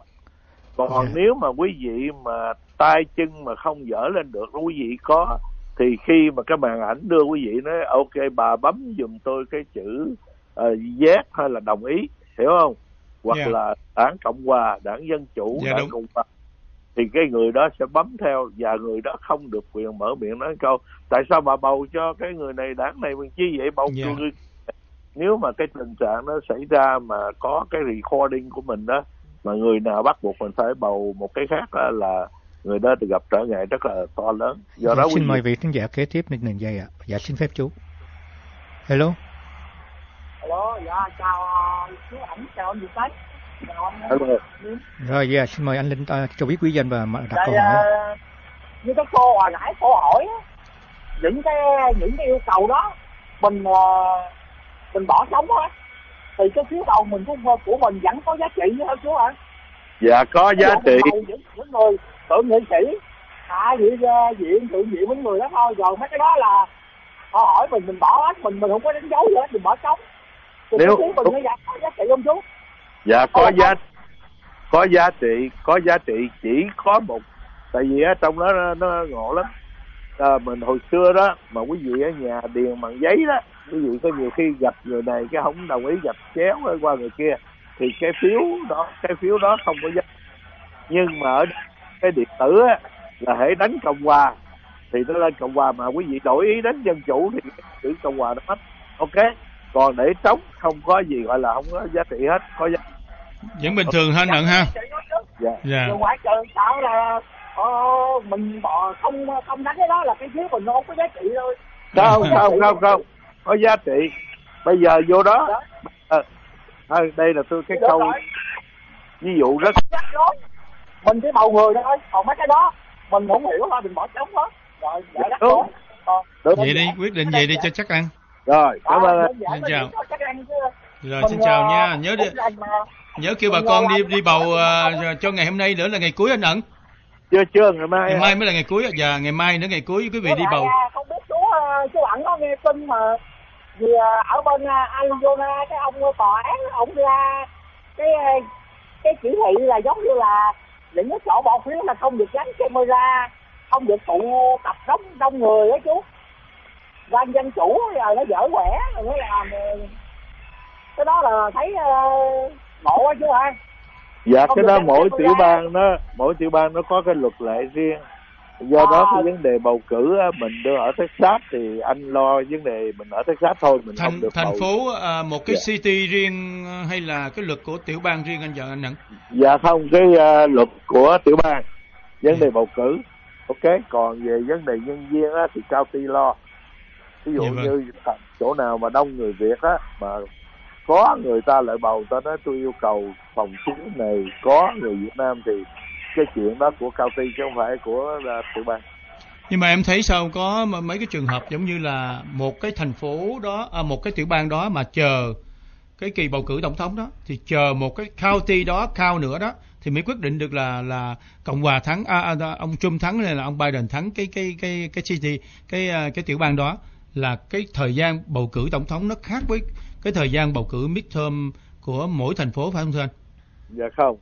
Còn Dạ. nếu mà quý vị mà tay chân mà không dở lên được, quý vị có thì khi mà cái màn ảnh đưa quý vị nói ok bà bấm giùm tôi cái chữ uh, yes hay là đồng ý, hiểu không? Hoặc Dạ. là đảng Cộng Hòa, đảng Dân Chủ, Dạ, đảng đúng. Cộng Hòa, thì cái người đó sẽ bấm theo, và người đó không được quyền mở miệng nói câu tại sao bà bầu cho cái người này đảng này mình chi vậy bầu Dạ. cho người. Nếu mà cái tình trạng nó xảy ra mà có cái recording của mình đó, mà người nào bắt buộc mình phải bầu một cái khác đó, là người đó thì gặp trở ngại rất là to lớn. Do Dạ, đó quý xin vị- mời vị khán giả kế tiếp lên đường dây ạ. Dạ xin phép chú. Hello. Alo, dạ chào chú Ảnh, chào anh Việt Tánh. Chào anh. Hello. Rồi dạ xin mời anh Linh uh, cho biết quý danh và mà đặt Đây, câu hỏi. ờ, như cái cô hồi nãy cô hỏi á, những cái những cái yêu cầu đó mình ờ, mình bỏ sống á, thì cái phiếu bầu mình của của mình vẫn có giá trị nữa hả chú hả? Dạ có giá trị. Những, những người thượng nghị sĩ, à viện viện thượng viện những người đó thôi, rồi mấy cái đó là họ hỏi mình mình bỏ hết, mình mình không có đánh dấu gì hết, mình bỏ sống. Thì Nếu- cái phiếu mình nó giá có giá trị không chú? Dạ có Ờ, giá có giá trị, có giá trị chỉ có một, tại vì á trong đó nó, nó ngộ lắm. À, mình hồi xưa đó mà quý vị ở nhà điền bằng giấy đó, quý vị có nhiều khi gặp người này cái không đồng ý, gặp chéo qua người kia, thì cái phiếu đó cái phiếu đó không có giá. Nhưng mà ở cái điện tử á là hãy đánh Cộng Hòa thì nó lên Cộng Hòa, mà quý vị đổi ý đánh Dân Chủ thì cái chữ Cộng Hòa nó mất. Ok. Còn để trống không có gì gọi là không có giá trị hết, có giá. Vẫn bình thường ha anh Ẩn ha. Dạ. Dạ. Rồi ngoại trừ sợ là ờ, mình bỏ không không đánh cái đó là cái phiếu mình nó không có giá trị thôi. Không không không không có giá trị. Bây giờ vô đó, Đó. à, à, đây là tôi cái Được câu rồi. ví dụ rất Chắc rồi. Mình chỉ bầu người thôi, còn mấy cái đó mình không hiểu thôi, mình bỏ trống hết. Rồi vậy đó. Đúng. Đúng. Vậy đi, quyết định vậy đi cho chắc ăn. Rồi cảm ơn anh. Xin chào. Rồi Mình, xin chào ờ, nha. Nhớ đi, cũng rành mà. nhớ kêu bà mình, con ờ, đi làm- đi bầu uh, cho ngày hôm nay nữa là ngày cuối anh Ẩn. Chưa chưa ngày mai. Ngày mai mới là ngày cuối, dạ ngày mai nữa ngày cuối quý vị Với đi lại, bầu. à, không biết chú ờ, chú Ẩn có nghe tin mà vì à, ở bên à, Arizona cái ông tòa án ông ra cái à, cái chỉ thị là giống như là những cái chỗ bỏ phiếu là không được gắn camera, không được tụ tập đông đông người đó chú. Ban Dân Chủ rồi nó dở quẻ rồi nó làm ờ, cái đó là thấy uh, ngộ quá chú ơi. Dạ Không cái được đó gắn mỗi camera. tiểu bang nó mỗi tiểu bang nó có cái luật lệ riêng. Do đó À. cái vấn đề bầu cử á, mình đưa ở Texas thì anh lo vấn đề mình ở Texas thôi, mình Thành không được thành bầu. phố à, một cái Dạ. city riêng à, hay là cái luật của tiểu bang riêng anh giờ anh Ẩn? Dạ không, cái uh, luật của tiểu bang vấn Dạ. đề bầu cử. Ok, còn về vấn đề nhân viên á, thì county lo. ví dụ Dạ vâng. như chỗ nào mà đông người Việt á, mà có người ta lại bầu ta nói tôi yêu cầu phòng phiếu này có người Việt Nam, thì cái chuyện đó của county chứ không phải của uh, tiểu bang. Nhưng mà em thấy sao có m- mấy cái trường hợp giống như là một cái thành phố đó, à, một cái tiểu bang đó mà chờ cái kỳ bầu cử tổng thống đó, thì chờ một cái county đó cao nữa đó thì mới quyết định được là là Cộng hòa thắng, à, à, ông Trump thắng hay là ông Biden thắng cái cái cái cái city cái cái, cái tiểu bang đó, là cái thời gian bầu cử tổng thống nó khác với cái thời gian bầu cử midterm của mỗi thành phố, phải không thưa anh? Dạ không.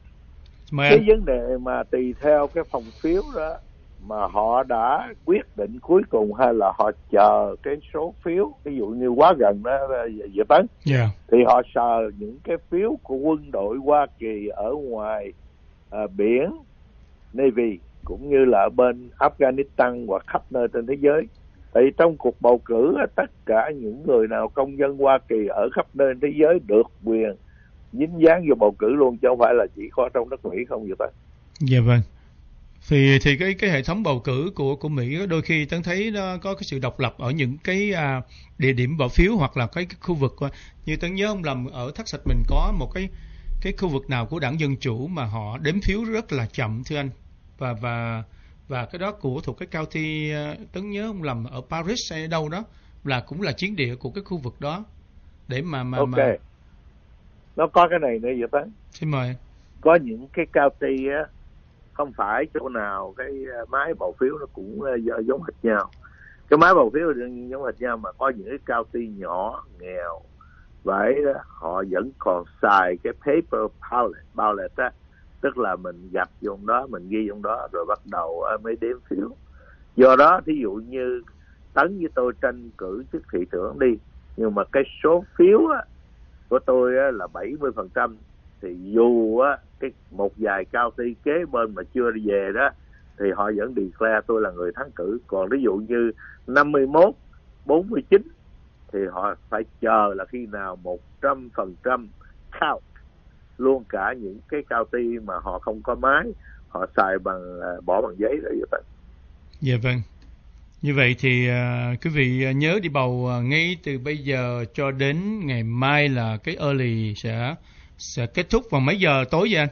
Mời Cái anh. vấn đề mà tùy theo cái phòng phiếu đó mà họ đã quyết định cuối cùng, hay là họ chờ cái số phiếu, ví dụ như quá gần đó dự tấn, Yeah. thì họ sờ những cái phiếu của quân đội Hoa Kỳ ở ngoài à, biển Navy, cũng như là ở bên Afghanistan và khắp nơi trên thế giới. Thì trong cuộc bầu cử, tất cả những người nào công dân Hoa Kỳ ở khắp nơi trên thế giới được quyền dính dáng vô bầu cử luôn, chứ không phải là chỉ có trong nước Mỹ không vậy ta. Dạ vâng. Thì thì cái cái hệ thống bầu cử của của Mỹ đó, đôi khi Tấn thấy nó có cái sự độc lập ở những cái à, địa điểm bỏ phiếu, hoặc là cái, cái khu vực, như Tấn nhớ không lầm ở Texas mình có một cái cái khu vực nào của đảng Dân Chủ mà họ đếm phiếu rất là chậm thưa anh, và và và cái đó của thuộc cái county, Tấn nhớ không lầm ở Paris hay đâu đó, là cũng là chiến địa của cái khu vực đó để mà mà Ok. mà Nó có cái này nữa vậy ta. xin mời. Có những cái county á, không phải chỗ nào cái máy bầu phiếu nó cũng uh, giống hệt nhau. Cái máy bầu phiếu giống hệt nhau, mà có những cái county nhỏ nghèo vậy đó, họ vẫn còn xài cái paper ballot ballot á, tức là mình gạch vô đó, mình ghi vô đó rồi bắt đầu uh, mới đếm phiếu. Do đó thí dụ như Tấn với tôi tranh cử chức thị trưởng đi, nhưng mà cái số phiếu á, của tôi á, là bảy mươi phần trăm, thì dù á, cái một vài county kế bên mà chưa đi về đó, thì họ vẫn declare tôi là người thắng cử. Còn ví dụ như năm mươi mốt, bốn mươi chín thì họ phải chờ là khi nào một trăm phần trăm count luôn cả những cái county mà họ không có máy, họ xài bằng bỏ bằng giấy rồi vậy. Dạ vâng. Như vậy thì uh, quý vị nhớ đi bầu uh, ngay từ bây giờ cho đến ngày mai là cái early sẽ sẽ kết thúc vào mấy giờ tối vậy anh?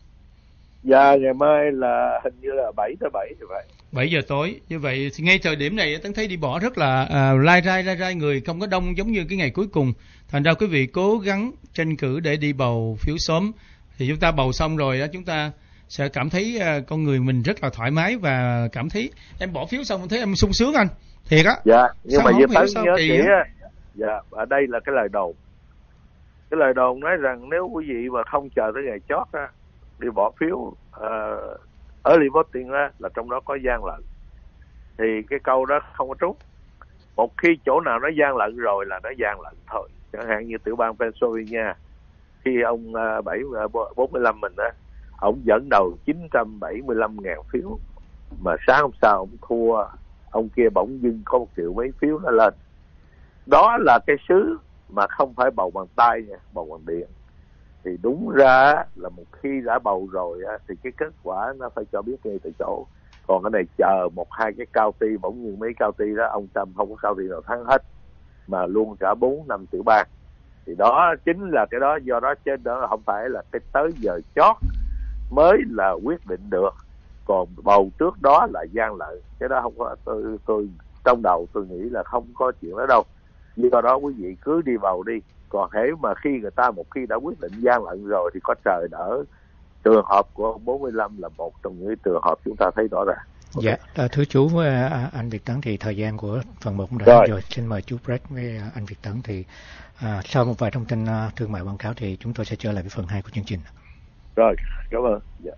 Dạ, ngày mai là hình như là bảy tới bảy thì vậy. bảy giờ tối. Như vậy thì ngay thời điểm này Tấn thấy đi bỏ rất là uh, lai rai lai rai người, không có đông giống như cái ngày cuối cùng. Thành ra quý vị cố gắng tranh cử để đi bầu phiếu sớm. Thì chúng ta bầu xong rồi đó, chúng ta sẽ cảm thấy uh, con người mình rất là thoải mái, và cảm thấy em bỏ phiếu xong thấy em sung sướng anh. Thiệt á. Dạ, nhưng sao mà với Tấn nhớ kỳ kỹ á. Dạ, ở đây là cái lời đồn. Cái lời đồn nói rằng nếu quý vị mà không chờ tới ngày chót á, đi bỏ phiếu uh, early voting á, là trong đó có gian lận. Thì cái câu đó không có trúng. Một khi chỗ nào nó gian lận rồi là nó gian lận thôi. Chẳng hạn như tiểu bang Pennsylvania, khi ông uh, bảy bốn mươi lăm mình á, ông dẫn đầu chín trăm bảy mươi lăm ngàn phiếu, mà sáng hôm sau ông thua, ông kia bỗng dưng có một triệu mấy phiếu nó lên. Đó là cái xứ mà không phải bầu bằng tay nha, bầu bằng điện. Thì đúng ra là một khi đã bầu rồi thì cái kết quả nó phải cho biết ngay từ chỗ. Còn cái này chờ một hai cái county, bỗng nhiên mấy county đó ông Trump không có county nào thắng hết, mà luôn cả bốn năm tiểu bang. Thì đó chính là cái đó, do đó trên đó không phải là cái tới giờ chót mới là quyết định được, còn bầu trước đó là gian lận. Cái đó không có, tôi tôi trong đầu tôi nghĩ là không có chuyện đó đâu. Do đó quý vị cứ đi bầu đi. Còn hễ mà khi người ta một khi đã quyết định gian lận rồi thì có trời đỡ. Trường hợp của ông bốn mươi lăm là một trong những trường hợp chúng ta thấy rõ ràng. Okay. Dạ, à, thưa chú với à, anh Việt Tấn, thì thời gian của phần một đã rồi. rồi. Xin mời chú break với à, anh Việt Tấn. Thì à, sau một vài thông tin à, thương mại quảng cáo thì chúng tôi sẽ trở lại với phần hai của chương trình. Rồi, cảm ơn. Dạ.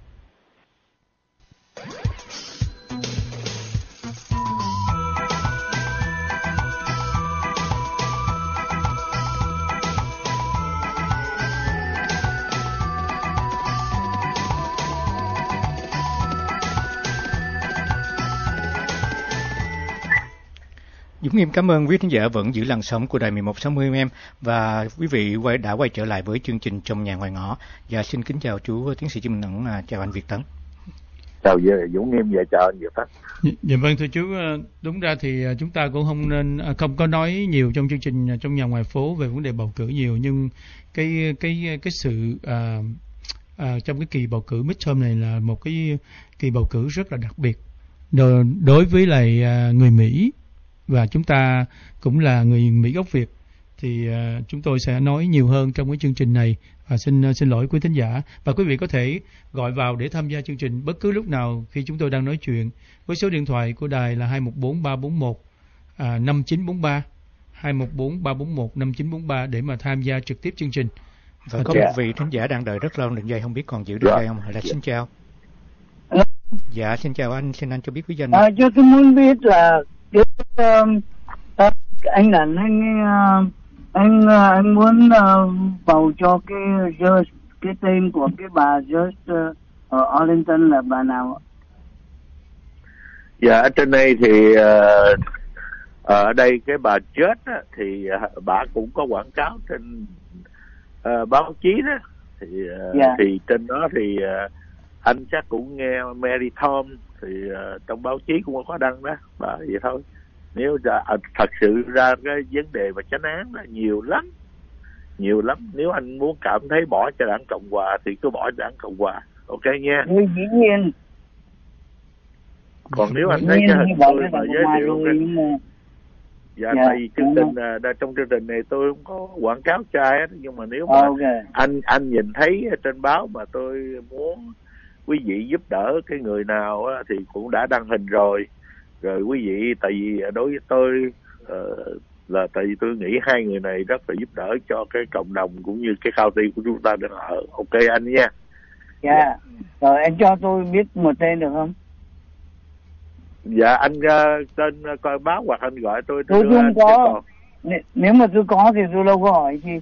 Dũng Nghiêm cảm ơn quý khán giả vẫn giữ làn sóng của đài mười một sáu mươi em, và quý vị quay, đã quay trở lại với chương trình Trong Nhà Ngoài Ngõ. Và xin kính chào chú tiến sĩ Trương Minh Ẩn, chào anh Việt Tấn. chào Dũng Nghiêm và chào anh Việt Thắng. Dạ vâng thưa chú, đúng ra thì chúng ta cũng không nên không có nói nhiều trong chương trình trong nhà ngoài phố về vấn đề bầu cử nhiều, nhưng cái cái cái sự à, à, trong cái kỳ bầu cử midterm này là một cái kỳ bầu cử rất là đặc biệt đối, đối với lại à, người Mỹ, và chúng ta cũng là người Mỹ gốc Việt, thì uh, chúng tôi sẽ nói nhiều hơn trong cái chương trình này. Và xin uh, xin lỗi quý thính giả, và quý vị có thể gọi vào để tham gia chương trình bất cứ lúc nào khi chúng tôi đang nói chuyện, với số điện thoại của đài là hai một bốn ba bốn một năm chín bốn ba, hai một bốn ba bốn một năm chín bốn ba để mà tham gia trực tiếp chương trình. Và có một vị thính giả đang đợi rất lâu đường dây, không biết còn giữ được dây không? Là xin chào. Dạ xin chào anh, xin anh cho biết bí danh. À, cho tôi muốn biết là cái uh, uh, anh là anh uh, anh uh, anh muốn uh, bầu cho cái George, cái tên của cái bà George uh, ở Arlington là bà nào? Dạ ở trên đây thì uh, ở đây cái bà George á, thì uh, bà cũng có quảng cáo trên uh, báo chí đó, thì uh, yeah. thì trên đó thì uh, anh chắc cũng nghe Mary Tom thì uh, trong báo chí cũng có đăng đó bà vậy thôi. Nếu ra, thật sự ra cái vấn đề và chánh án là nhiều lắm, nhiều lắm. Nếu anh muốn cảm thấy bỏ cho đảng Cộng Hòa thì cứ bỏ cho đảng Cộng Hòa, ok nha. Dĩ nhiên. Còn nếu anh thấy cái hình tôi mà giới thiệu cái... Dạ, dạ, tại vì chương trình uh, trong chương trình này tôi không có quảng cáo trai hết, nhưng mà nếu mà okay. anh anh nhìn thấy trên báo mà tôi muốn quý vị giúp đỡ cái người nào á, thì cũng đã đăng hình rồi. Rồi quý vị, tại vì đối với tôi uh, là tại vì tôi nghĩ hai người này rất là giúp đỡ cho cái cộng đồng cũng như cái county của chúng ta đang ở. Ok anh nha. Dạ. Yeah. Rồi anh cho tôi biết một tên được không? Dạ anh uh, tên uh, coi báo hoặc anh gọi tôi. Tôi không có. N- nếu mà tôi có thì tôi đâu có hỏi gì.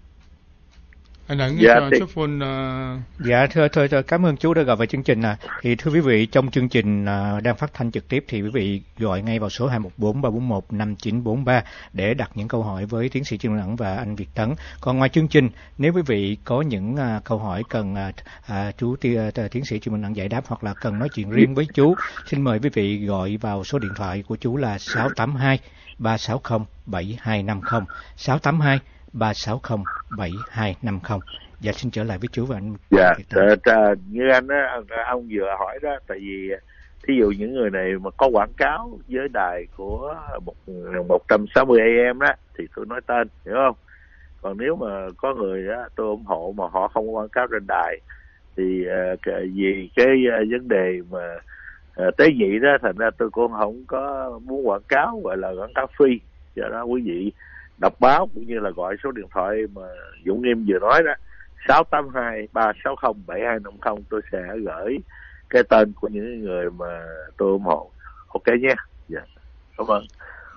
Anh ấn dạ, cho thì... số phone. Uh... Dạ thưa, thưa thưa cảm ơn chú đã gọi vào chương trình. À. Thì thưa quý vị, trong chương trình uh, đang phát thanh trực tiếp thì quý vị gọi ngay vào số hai một bốn ba bốn một năm chín bốn ba để đặt những câu hỏi với tiến sĩ Trương Ẩn và anh Việt Tấn. Còn ngoài chương trình, nếu quý vị có những uh, câu hỏi cần uh, uh, chú t- uh, tiến sĩ Trương Ẩn giải đáp, hoặc là cần nói chuyện riêng với chú, xin mời quý vị gọi vào số điện thoại của chú là sáu tám hai ba sáu không bảy hai năm không, sáu tám hai ba sáu không bảy hai năm không. Dạ xin trở lại với chú và anh. Dạ, t- t- như anh á, ông vừa hỏi đó, tại vì thí dụ những người này mà có quảng cáo với đài của một một trăm sáu mươi a em đó thì tôi nói tên, hiểu không? Còn nếu mà có người đó tôi ủng hộ mà họ không quảng cáo trên đài thì uh, vì cái uh, vấn đề mà uh, tế nhị đó, thành ra tôi cũng không có muốn quảng cáo, gọi là quảng cáo free. Do đó quý vị đọc báo cũng như là gọi số điện thoại mà Dũng Nghiêm vừa nói đó, sáu tám hai ba sáu không bảy hai năm không, tôi sẽ gửi cái tên của những người mà tôi ủng hộ. Ok nhé. Dạ. Cảm ơn.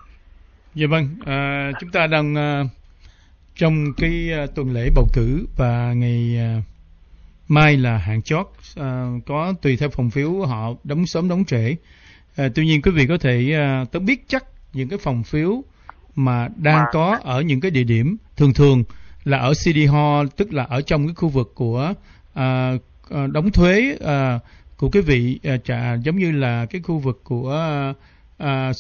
Dạ vâng, à, chúng ta đang uh, trong cái uh, tuần lễ bầu cử, và ngày uh, mai là hạn chót, uh, có tùy theo phòng phiếu họ đóng sớm đóng trễ. Uh, tuy nhiên quý vị có thể uh, tôi biết chắc những cái phòng phiếu mà đang có ở những cái địa điểm thường thường là ở City Hall, tức là ở trong cái khu vực của uh, uh, đóng thuế uh, của quý vị, uh, trả giống như là cái khu vực của uh, uh,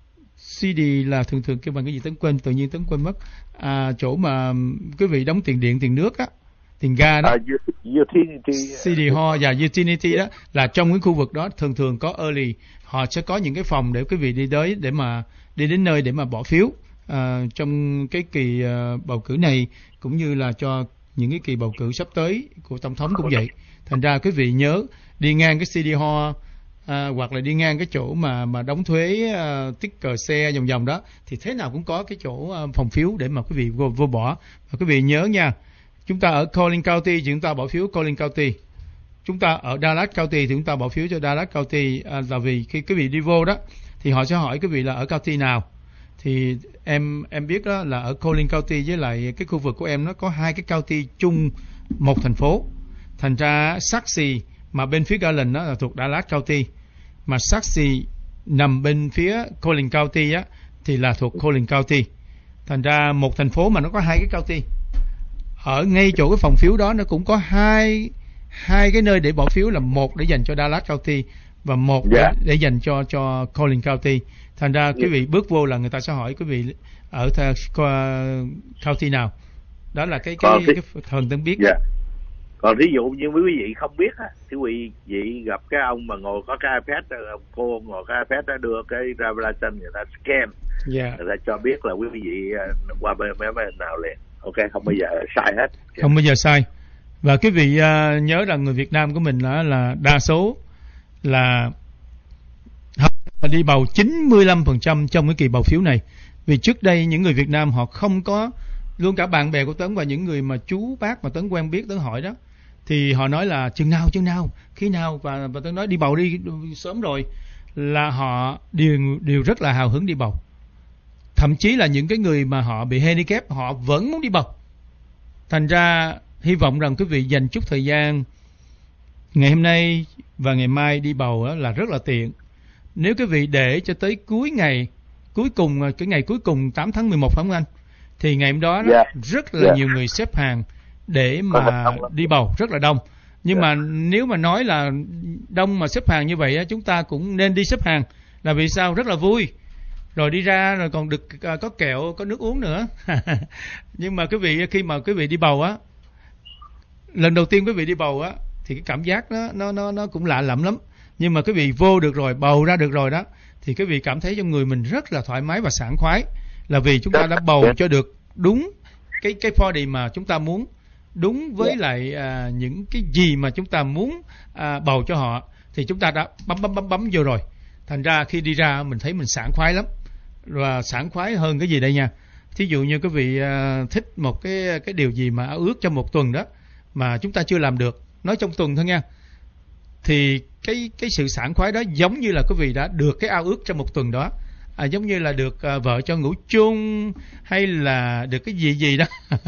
xê đê là thường thường kêu bằng cái gì Tấn quên, tự nhiên Tấn quên mất, uh, chỗ mà quý vị đóng tiền điện, tiền nước á, tiền ga đó, uh, utility. City Hall và utility đó, là trong cái khu vực đó thường thường có early, họ sẽ có những cái phòng để quý vị đi tới để mà đi đến nơi để mà bỏ phiếu uh, trong cái kỳ uh, bầu cử này, cũng như là cho những cái kỳ bầu cử sắp tới của tổng thống cũng vậy. Thành ra quý vị nhớ đi ngang cái City Hall uh, hoặc là đi ngang cái chỗ mà mà đóng thuế uh, ticker xe vòng vòng đó, thì thế nào cũng có cái chỗ uh, phòng phiếu để mà quý vị vô, vô bỏ. Và quý vị nhớ nha, chúng ta ở Collin County thì chúng ta bỏ phiếu Collin County, chúng ta ở Dallas County thì chúng ta bỏ phiếu cho Dallas County, uh, là vì khi quý vị đi vô đó thì họ sẽ hỏi quý vị là ở county nào. Thì em em biết đó là ở Collin County với lại cái khu vực của em nó có hai cái county chung một thành phố. Thành ra Saxe mà bên phía Garland đó là thuộc Dallas County, mà Saxe nằm bên phía Collin County á thì là thuộc Collin County. Thành ra một thành phố mà nó có hai cái county. Ở ngay chỗ cái phòng phiếu đó nó cũng có hai hai cái nơi để bỏ phiếu là một để dành cho Dallas County và một Yeah. để, để dành cho cho Collin County. Thành ra quý vị bước vô là người ta sẽ hỏi quý vị ở th- co- county nào. Đó là cái cái, Còn thì- cái phần tân biết. Dạ. Còn ví dụ như quý vị không biết á, thì quý vị gặp cái ông mà ngồi có cái iPad, cô ngồi cái iPad đó đưa cái driver license người ta scan, Yeah. người ta cho biết là quý vị uh, qua bên bên bên nào liền. Ok, không bao giờ sai hết. Không bao giờ sai. Và quý vị uh, nhớ rằng người Việt Nam của mình là là đa số là đi bầu chín mươi lăm phần trăm trong cái kỳ bầu phiếu này. Vì trước đây những người Việt Nam họ không có, luôn cả bạn bè của Tấn và những người mà chú bác mà Tấn quen biết, Tấn hỏi đó, thì họ nói là chừng nào chừng nào khi nào, và và Tấn nói đi bầu đi sớm rồi, là họ đều đều rất là hào hứng đi bầu. Thậm chí là những cái người mà họ bị handicap họ vẫn muốn đi bầu. Thành ra hy vọng rằng quý vị dành chút thời gian ngày hôm nay và ngày mai đi bầu đó là rất là tiện. Nếu quý vị để cho tới cuối ngày, cuối cùng, cái ngày cuối cùng tám tháng mười một phải không anh? Thì ngày hôm đó, đó Yeah. rất là Yeah. nhiều người xếp hàng để Có mà đông lắm. đi bầu, rất là đông. Nhưng Yeah. mà nếu mà nói là đông mà xếp hàng như vậy á, chúng ta cũng nên đi xếp hàng. Là vì sao? Rất là vui. Rồi đi ra rồi còn được uh, có kẹo, có nước uống nữa. Nhưng mà quý vị khi mà quý vị đi bầu á, lần đầu tiên quý vị đi bầu á, thì cái cảm giác nó nó nó nó cũng lạ lẫm lắm. Nhưng mà quý vị vô được rồi, bầu ra được rồi đó, thì quý vị cảm thấy trong người mình rất là thoải mái và sảng khoái, là vì chúng ta đã bầu cho được đúng cái cái body mà chúng ta muốn, đúng với lại à, những cái gì mà chúng ta muốn à, bầu cho họ, thì chúng ta đã bấm bấm bấm bấm vô rồi. Thành ra khi đi ra mình thấy mình sảng khoái lắm, và sảng khoái hơn cái gì đây nha. Thí dụ như quý vị à, thích một cái cái điều gì mà ao ước trong một tuần đó mà chúng ta chưa làm được, nói trong tuần thôi nha, thì cái cái sự sảng khoái đó giống như là quý vị đã được cái ao ước trong một tuần đó, à, giống như là được à, vợ cho ngủ chung, hay là được cái gì gì đó.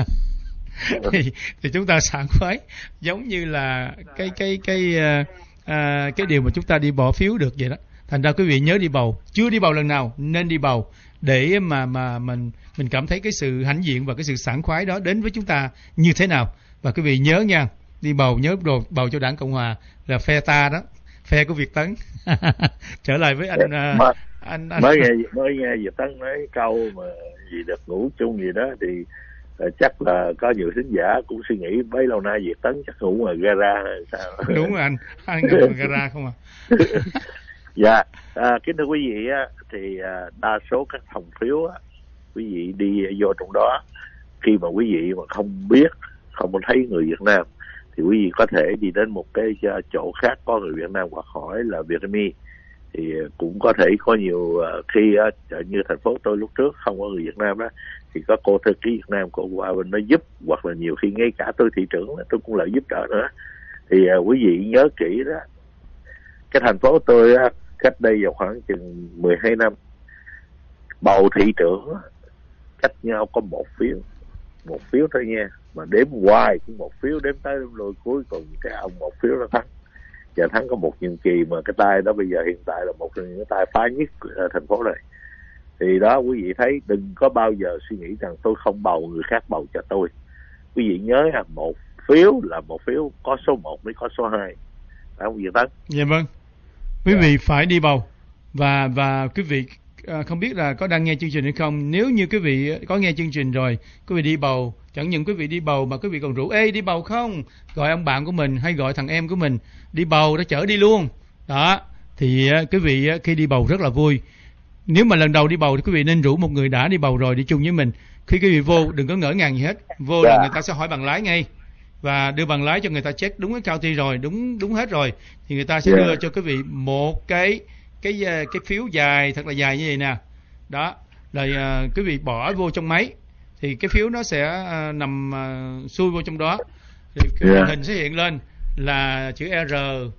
thì, thì chúng ta sảng khoái giống như là cái cái cái à, à, cái điều mà chúng ta đi bỏ phiếu được vậy đó. Thành ra quý vị nhớ đi bầu, chưa đi bầu lần nào nên đi bầu, để mà mà mình mình cảm thấy cái sự hãnh diện và cái sự sảng khoái đó đến với chúng ta như thế nào. Và quý vị nhớ nha, đi bầu nhớ đồ bầu cho Đảng Cộng Hòa, là phe ta đó, phe của Việt Tấn. Trở lại với anh, uh, Mới, anh, anh mới nghe mới nghe Việt Tấn nói câu mà gì được ngủ chung gì đó thì uh, chắc là có nhiều thính giả cũng suy nghĩ bấy lâu nay Việt Tấn chắc ngủ ngoài gara hay sao. Đúng rồi anh, anh ngủ ngoài gara không à. Dạ, à, kính thưa quý vị á, thì à, đa số các phòng phiếu á, quý vị đi vô trong đó, khi mà quý vị mà không biết, không thấy người Việt Nam, thì quý vị có thể đi đến một cái chỗ khác có người Việt Nam hoặc hỏi là Vietnamese, thì cũng có thể có nhiều khi như thành phố tôi lúc trước không có người Việt Nam đó, thì có cô thư ký Việt Nam cô qua bên nó giúp, hoặc là nhiều khi ngay cả tôi thị trưởng tôi cũng lại giúp đỡ nữa. Thì quý vị nhớ kỹ đó, cái thành phố tôi á, cách đây vào khoảng chừng mười hai năm, bầu thị trưởng cách nhau có một phiếu, một phiếu thôi nha, mà đếm hoài cũng một phiếu, đếm tới đếm lui cuối cùng cái ông một phiếu nó thắng, và thắng có một nhiệm kỳ mà cái tay đó bây giờ hiện tại là một trong những cái tay phá nhất ở thành phố này. Thì đó quý vị thấy, đừng có bao giờ suy nghĩ rằng tôi không bầu, người khác bầu cho tôi. Quý vị nhớ là một phiếu là một phiếu, có số một mới có số hai. Phải không Việt Tấn? Dạ vâng. Quý vị phải đi bầu. Và và quý vị à, không biết là có đang nghe chương trình hay không. Nếu như quý vị có nghe chương trình rồi, quý vị đi bầu, chẳng những quý vị đi bầu mà quý vị còn rủ ê đi bầu không, gọi ông bạn của mình hay gọi thằng em của mình đi bầu, đã chở đi luôn đó. Thì à, quý vị à, khi đi bầu rất là vui. Nếu mà lần đầu đi bầu thì quý vị nên rủ một người đã đi bầu rồi đi chung với mình. Khi quý vị vô đừng có ngỡ ngàng gì hết, vô là người ta sẽ hỏi bằng lái ngay, và đưa bằng lái cho người ta check đúng cái county rồi, đúng đúng hết rồi, thì người ta sẽ yeah. đưa cho quý vị một cái cái cái phiếu dài, thật là dài như vậy nè. Đó, rồi uh, quý vị bỏ vô trong máy, thì cái phiếu nó sẽ uh, nằm uh, xuôi vô trong đó. Thì cái yeah. màn hình sẽ hiện lên là chữ R,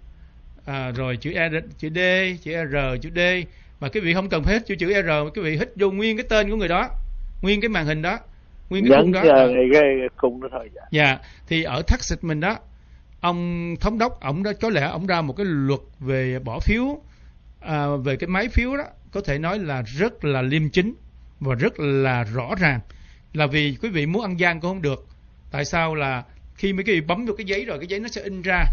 uh, rồi chữ R, chữ D, chữ R, chữ D. Mà quý vị không cần phải hít chữ chữ R, quý vị hít vô nguyên cái tên của người đó, nguyên cái màn hình đó, nguyên cái khung đó. Cái, cái khung đó thôi. Dạ. Yeah. Thì ở Texas mình đó, ông thống đốc ổng đã có lẽ ổng ra một cái luật về bỏ phiếu, à, về cái máy phiếu đó, có thể nói là rất là liêm chính và rất là rõ ràng. Là vì quý vị muốn ăn gian cũng không được. Tại sao? Là khi mà quý vị bấm vô cái giấy rồi cái giấy nó sẽ in ra.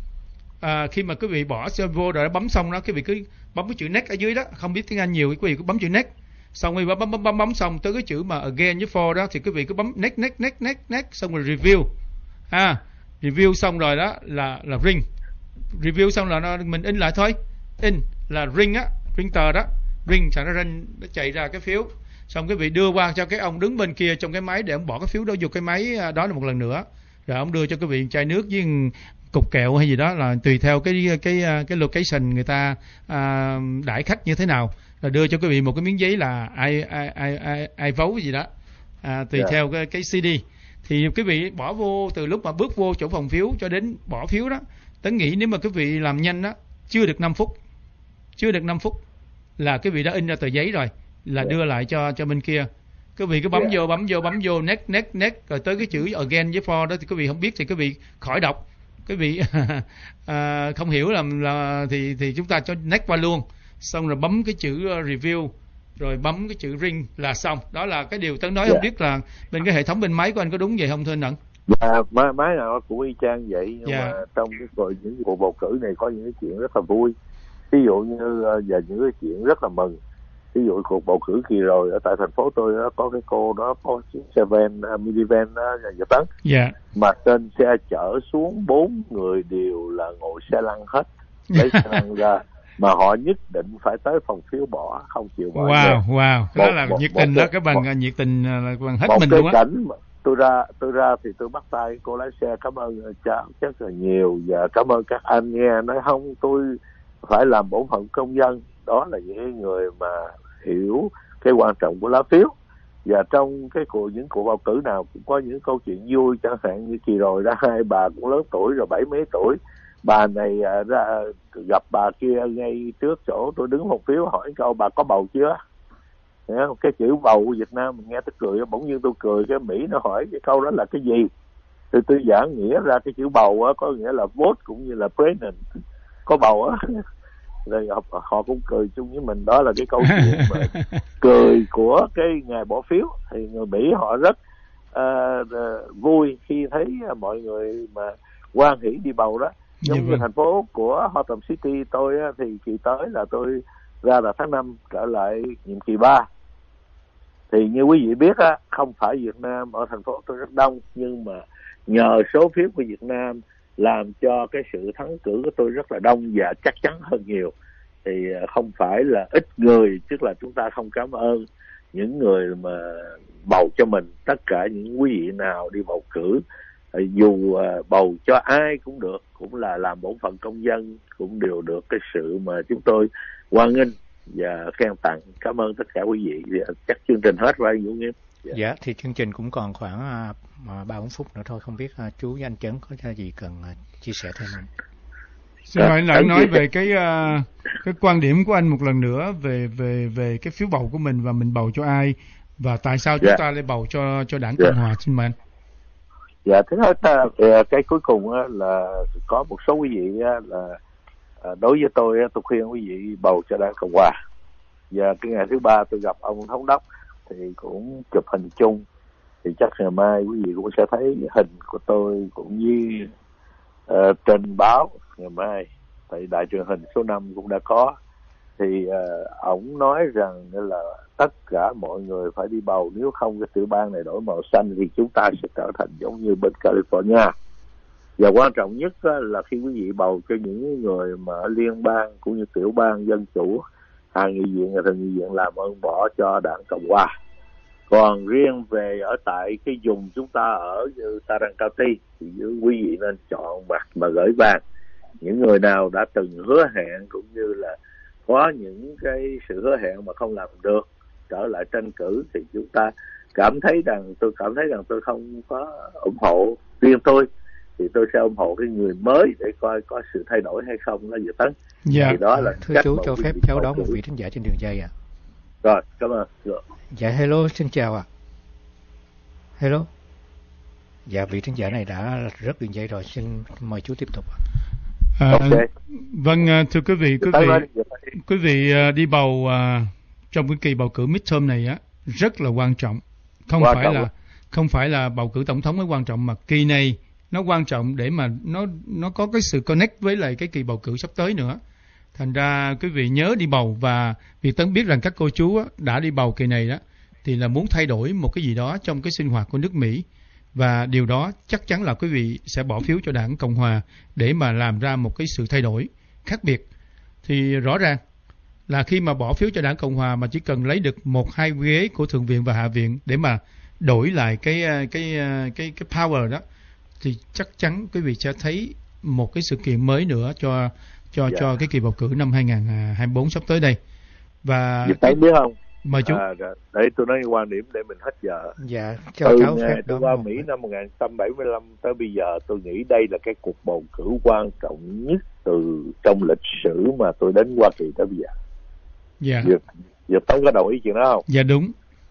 À, khi mà quý vị bỏ vô rồi bấm xong đó, quý vị cứ bấm cái chữ next ở dưới đó, không biết tiếng Anh nhiều, quý vị cứ bấm chữ next, xong rồi bấm bấm bấm bấm, bấm xong tới cái chữ mà again với for đó thì quý vị cứ bấm next next next next next, xong rồi review, ha, review xong rồi đó là là ring, review xong là nó, mình in lại thôi, in là ring á, ring tờ đó, ring chẳng nó ring nó chạy ra cái phiếu, xong quý vị đưa qua cho cái ông đứng bên kia trong cái máy để ông bỏ cái phiếu đó vô cái máy đó là một lần nữa, rồi ông đưa cho quý vị chai nước với cục kẹo hay gì đó, là tùy theo cái cái cái location người ta à, đãi khách như thế nào, rồi đưa cho quý vị một cái miếng giấy là ai ai ai ai, ai vấu gì đó, à, tùy yeah. theo cái cái xê đê, thì quý vị bỏ vô từ lúc mà bước vô chỗ phòng phiếu cho đến bỏ phiếu đó, Tấn nghĩ nếu mà quý vị làm nhanh đó, chưa được năm phút, chưa được năm phút là quý vị đã in ra tờ giấy rồi, là yeah. đưa lại cho cho bên kia. Quý vị cứ bấm yeah. vô bấm vô bấm vô next next next, rồi tới cái chữ again với for đó thì quý vị không biết thì quý vị khỏi đọc, quý vị à, không hiểu là, là thì thì chúng ta cho next qua luôn, xong rồi bấm cái chữ review, rồi bấm cái chữ ring là xong. Đó là cái điều Tấn nói. Yeah. Không biết là bên cái hệ thống bên máy của anh có đúng vậy không thưa anh Ẩn? Dạ, máy, máy nào cũng y chang vậy, nhưng yeah. mà trong cái rồi những cuộc bầu cử này có những cái chuyện rất là vui. Ví dụ như giờ những cái chuyện rất là mừng. Ví dụ cuộc bầu cử kỳ rồi ở tại thành phố tôi đó, có cái cô đó có chiếc xe van, minivan đó, nhà Tấn. Dạ. Mà trên xe chở xuống bốn người đều là ngồi xe lăn hết, lấy xe lăn ra, mà họ nhất định phải tới phòng phiếu bỏ, không chịu bỏ. Wow, về. Wow, đó là một, nhiệt một, tình một, đó, cái bằng một, nhiệt tình là bằng hết mình luôn á. Cảnh mà tôi ra, tôi ra thì tôi bắt tay cô lái xe, cảm ơn cháu rất là nhiều và cảm ơn các anh nghe, nói không tôi phải làm bổn phận công dân. Đó là những người mà hiểu cái quan trọng của lá phiếu. Và trong cái cuộc những cuộc bầu cử nào cũng có những câu chuyện vui, chẳng hạn như kỳ rồi ra hai bà cũng lớn tuổi rồi, bảy mấy tuổi, bà này ra gặp bà kia ngay trước chỗ tôi đứng một phiếu, hỏi câu bà có bầu chưa. Cái chữ bầu của Việt Nam mình nghe tôi cười, bỗng nhiên tôi cười, cái Mỹ nó hỏi cái câu đó là cái gì, thì tôi giảng nghĩa ra cái chữ bầu á có nghĩa là vote cũng như là pregnant, có bầu á. Rồi họ, họ cũng cười chung với mình. Đó là cái câu chuyện mà cười của cái ngày bỏ phiếu. Thì người Mỹ họ rất uh, uh, vui khi thấy uh, mọi người mà hoan hỉ đi bầu đó. Giống như thành phố của Gotham City tôi uh, thì kỳ tới là tôi ra là tháng năm trở lại nhiệm kỳ ba. Thì như quý vị biết á, không phải Việt Nam ở thành phố tôi rất đông, nhưng mà nhờ số phiếu của Việt Nam làm cho cái sự thắng cử của tôi rất là đông và chắc chắn hơn nhiều. Thì không phải là ít người, tức là chúng ta không cảm ơn những người mà bầu cho mình. Tất cả những quý vị nào đi bầu cử, dù bầu cho ai cũng được, cũng là làm bổn phận công dân, cũng đều được cái sự mà chúng tôi hoan nghênh và khen tặng. Cảm ơn tất cả quý vị. Chắc chương trình hết rồi anh Vũ Nghiêm. Dạ. dạ thì chương trình cũng còn khoảng ba bốn phút nữa thôi, không biết uh, chú với anh Trấn có gì cần uh, chia sẻ thêm không? Xin hỏi là nói về cái uh, cái quan điểm của anh một lần nữa về về về cái phiếu bầu của mình và mình bầu cho ai và tại sao chúng yeah. ta lại bầu cho cho đảng Cộng yeah. hòa, xin mời anh. Dạ, thứ hết cái cuối cùng là có một số quý vị là đối với tôi tôi khuyên quý vị bầu cho đảng Cộng hòa. Và cái ngày thứ ba tôi gặp ông thống đốc thì cũng chụp hình chung, thì chắc ngày mai quý vị cũng sẽ thấy hình của tôi cũng như uh, trên báo ngày mai, tại đài truyền hình số năm cũng đã có. Thì uh, ổng nói rằng là tất cả mọi người phải đi bầu, nếu không cái tiểu bang này đổi màu xanh thì chúng ta sẽ trở thành giống như bên California. Và quan trọng nhất là khi quý vị bầu cho những người mà ở liên bang cũng như tiểu bang dân chủ, hạ nghị viện và thượng nghị viện làm ơn bỏ cho đảng Cộng hòa. Còn riêng về ở tại cái vùng chúng ta ở như Tarrant County thì quý vị nên chọn mặt mà gửi vàng. Những người nào đã từng hứa hẹn cũng như là có những cái sự hứa hẹn mà không làm được trở lại tranh cử thì chúng ta cảm thấy rằng tôi cảm thấy rằng tôi không có ủng hộ riêng tôi, thì tôi sẽ ủng hộ cái người mới để coi có sự thay đổi hay không. Đó Dự Tấn. Dạ. Thì đó là thưa chú cho phép cháu đón một vị thính giả trên đường dây ạ. À. Rồi, cảm ơn. Rồi. Dạ hello, xin chào ạ. À. Hello. Dạ vị thính giả này đã rớt đường dây rồi, xin mời chú tiếp tục. À, okay. Vâng, thưa quý vị, quý vị, quý vị đi bầu uh, trong cái kỳ bầu cử midterm này á rất là quan trọng. Không quan phải trọng là đó. Không phải là bầu cử tổng thống mới quan trọng, mà kỳ này nó quan trọng để mà nó nó có cái sự connect với lại cái kỳ bầu cử sắp tới nữa. Thành ra quý vị nhớ đi bầu, và Việt Tấn biết rằng các cô chú á, đã đi bầu kỳ này đó thì là muốn thay đổi một cái gì đó trong cái sinh hoạt của nước Mỹ, và điều đó chắc chắn là quý vị sẽ bỏ phiếu cho đảng Cộng hòa để mà làm ra một cái sự thay đổi khác biệt. Thì rõ ràng là khi mà bỏ phiếu cho đảng Cộng hòa mà chỉ cần lấy được một hai ghế của Thượng viện và Hạ viện để mà đổi lại cái cái cái cái power đó, thì chắc chắn quý vị sẽ thấy một cái sự kiện mới nữa cho cho yeah. cho cái kỳ bầu cử năm hai không hai tư sắp tới đây. Và Việt Tấn biết không? Mời chú. À, để tôi nói quan điểm để mình hết giờ. Dạ, cho từ cháu ngày phép tôi đó qua một... Mỹ năm một nghìn chín trăm bảy mươi lăm tới bây giờ, tôi nghĩ đây là cái cuộc bầu cử quan trọng nhất từ trong lịch sử mà tôi đến Hoa Kỳ tới bây giờ. Dạ. Việt, Việt Tấn có đồng ý chuyện đó không? Dạ đúng.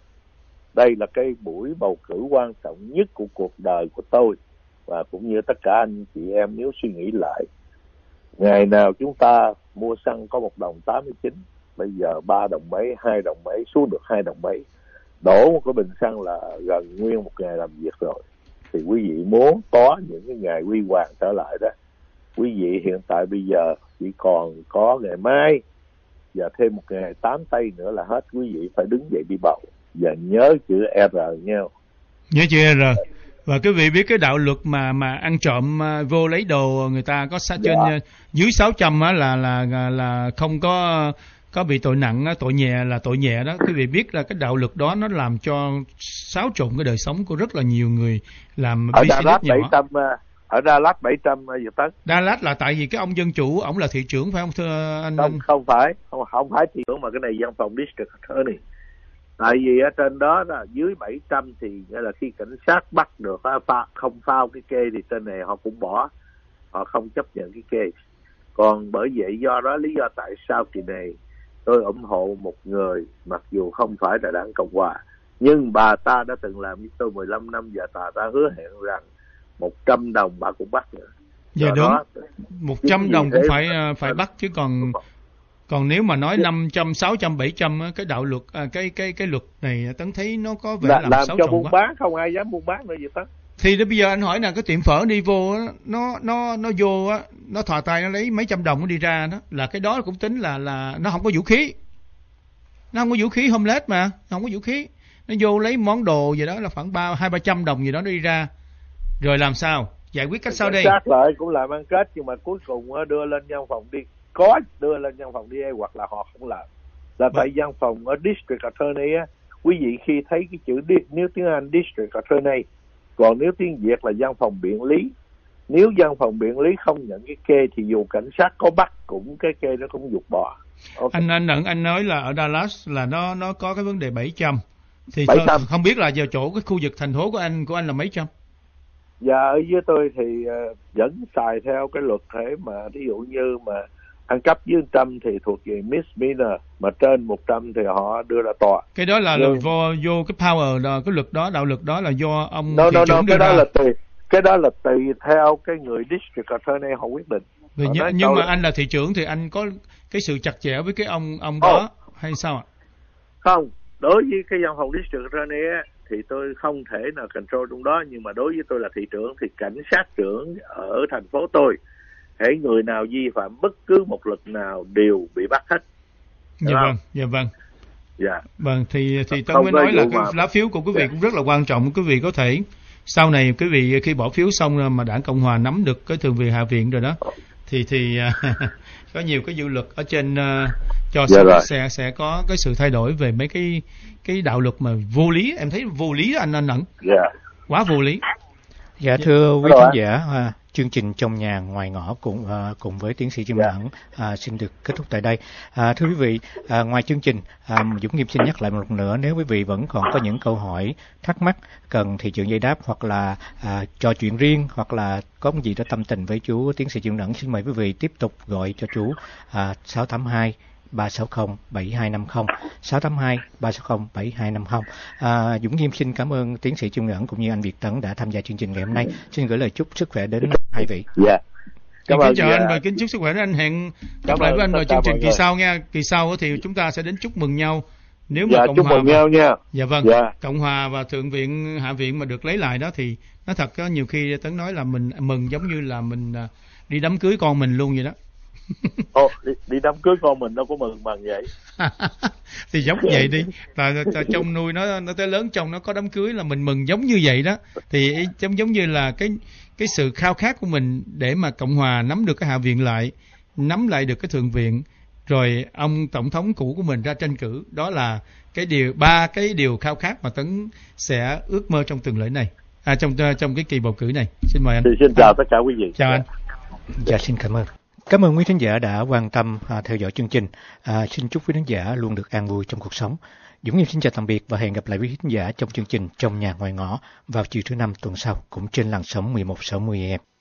Đây là cái buổi bầu cử quan trọng nhất của cuộc đời của tôi, và cũng như tất cả anh chị em nếu suy nghĩ lại. Ngày nào chúng ta mua xăng có một đồng tám mươi chín, bây giờ ba đồng mấy, hai đồng mấy, xuống được hai đồng mấy. Đổ một cái bình xăng là gần nguyên một ngày làm việc rồi. Thì quý vị muốn có những cái ngày huy hoàng trở lại đó, quý vị hiện tại bây giờ chỉ còn có ngày mai và thêm một ngày tám tây nữa là hết. Quý vị phải đứng dậy đi bầu, và nhớ chữ R nha. Nhớ chữ R. Và quý vị biết cái đạo luật mà mà ăn trộm uh, vô lấy đồ người ta có sa, trên uh, dưới sáu trăm á là là là là không có có bị tội nặng á, tội nhẹ là tội nhẹ đó. Quý vị biết là cái đạo luật đó nó làm cho xáo trộn cái đời sống của rất là nhiều người làm ở business Dallas nhỏ. bảy trăm, ở Dallas bảy trăm Việt Tấn. Dallas là tại vì cái ông dân chủ ổng là thị trưởng phải không thưa anh? Không, không phải, không không phải thị trưởng mà cái này văn phòng district attorney. Tại vì ở trên đó là dưới bảy trăm thì nghĩa là khi cảnh sát bắt được không phao cái kê thì trên này họ cũng bỏ, họ không chấp nhận cái kê. Còn bởi vậy do đó lý do tại sao kỳ này tôi ủng hộ một người mặc dù không phải là đảng Cộng hòa, nhưng bà ta đã từng làm với tôi mười lăm năm và bà ta hứa hẹn rằng một trăm đồng bà cũng bắt nữa. Dạ do đúng, đó, một trăm đồng cũng phải mà... phải bắt chứ còn còn nếu mà nói năm trăm, sáu trăm, bảy trăm cái đạo luật à, cái cái cái luật này Tấn thấy nó có vẻ là, làm, làm xáo cho trộn buôn quá. bán, không ai dám buôn bán nữa gì Tấn. Thì bây giờ anh hỏi là cái tiệm phở đi vô á, nó nó nó vô á, nó thò tay nó lấy mấy trăm đồng nó đi ra đó, là cái đó cũng tính là là nó không có vũ khí. Nó không có vũ khí homeless mà, không có vũ khí. Nó vô lấy món đồ gì đó là khoảng ba hai ba trăm đồng gì đó nó đi ra. Rồi làm sao? Giải quyết cách sao đây? Sát lại cũng làm ăn kết, nhưng mà cuối cùng đưa lên văn phòng đi, có đưa lên văn phòng đê a hoặc là họ không làm. Là tại văn phòng ở district attorney á, quý vị khi thấy cái chữ nếu tiếng Anh district attorney, còn nếu tiếng Việt là văn phòng biện lý. Nếu văn phòng biện lý không nhận cái kê thì dù cảnh sát có bắt cũng cái kê nó cũng dục bỏ. Okay. Anh anh anh nói là ở Dallas là nó nó có cái vấn đề bảy trăm. Thì bảy trăm. Không biết là giờ chỗ cái khu vực thành phố của anh của anh là mấy trăm? Dạ ở dưới tôi thì uh, vẫn xài theo cái luật thế mà ví dụ như mà ăn cắp dưới một trăm thì thuộc về misdemeanor, mà trên một trăm thì họ đưa ra tòa. Cái đó là Nhưng... vô vô cái power đó, cái luật đó, đạo luật đó là do ông no, thị no, trưởng no, đưa cái ra. đó là tùy, cái đó là tùy theo cái người district attorney họ quyết định. Vì họ nhưng nói nhưng mà là... anh là thị trưởng thì anh có cái sự chặt chẽ với cái ông ông đó oh. hay sao ạ? Không, đối với cái văn phòng district attorney á, thì tôi không thể nào control trong đó, nhưng mà đối với tôi là thị trưởng thì cảnh sát trưởng ở thành phố tôi, hễ người nào vi phạm bất cứ một luật nào đều bị bắt hết. Dạ vâng, dạ vâng. Dạ. Vâng, thì thì tôi mới nói là cái mà... lá phiếu của quý vị dạ. cũng rất là quan trọng. Quý vị có thể sau này quý vị khi bỏ phiếu xong mà đảng Cộng hòa nắm được cái Thượng viện Hạ viện rồi đó, thì thì có nhiều cái dự luật ở trên uh, cho dạ sẽ sẽ có cái sự thay đổi về mấy cái cái đạo luật mà vô lý. Em thấy vô lý anh anh ẩn. Dạ. Quá vô lý. Dạ thưa quý khán giả, à, chương trình Trong Nhà Ngoài Ngõ cùng à, cùng với tiến sĩ Jim yeah. Ẩn à, xin được kết thúc tại đây. À, thưa quý vị, à, ngoài chương trình, à, Dũng Nghiêm xin nhắc lại một lần nữa, nếu quý vị vẫn còn có những câu hỏi, thắc mắc cần thị trưởng giải đáp, hoặc là à, trò chuyện riêng, hoặc là có gì đó tâm tình với chú tiến sĩ Jim Ẩn, xin mời quý vị tiếp tục gọi cho chú à, sáu tám hai ba sáu không bảy hai năm không, sáu tám hai ba sáu không bảy hai năm không. À, Dũng Nghiêm xin cảm ơn tiến sĩ Jim Ẩn cũng như anh Việt Tấn đã tham gia chương trình ngày hôm nay. Xin gửi lời chúc sức khỏe đến hai vị. Dạ. Yeah. Cảm ơn. Kính chào anh và kính chúc sức khỏe đến anh. Hẹn gặp lại với anh vào chương trình kỳ sau nha. Kỳ sau thì chúng ta sẽ đến chúc mừng nhau Nếu mà dạ, Cộng chúc hòa mừng và, nhau nha. dạ vâng, Dạ. Cộng hòa và Thượng viện, Hạ viện mà được lấy lại đó thì nó thật có nhiều khi Tấn nói là mình mừng giống như là mình à, đi đám cưới con mình luôn vậy đó. Ồ, đi, đi đám cưới con mình đâu có mừng bằng vậy. Thì giống vậy đi, là, là trong nuôi nó nó tới lớn trong nó có đám cưới là mình mừng giống như vậy đó. Thì giống giống như là cái cái sự khao khát của mình để mà Cộng hòa nắm được cái Hạ viện lại, nắm lại được cái Thượng viện, rồi ông tổng thống cũ của mình ra tranh cử, đó là cái điều ba cái điều khao khát mà Tấn sẽ ước mơ trong tuần lễ này, à trong trong cái kỳ bầu cử này. Xin mời anh. Thì xin chào tất cả quý vị. Chào anh. Dạ xin cảm ơn. Cảm ơn quý khán giả đã quan tâm à, theo dõi chương trình. À, xin chúc quý khán giả luôn được an vui trong cuộc sống. Dũng Nghiêm xin chào tạm biệt và hẹn gặp lại quý khán giả trong chương trình Trong Nhà Ngoài Ngõ vào chiều thứ năm tuần sau cũng trên làn sóng mười một sáu mươi A M.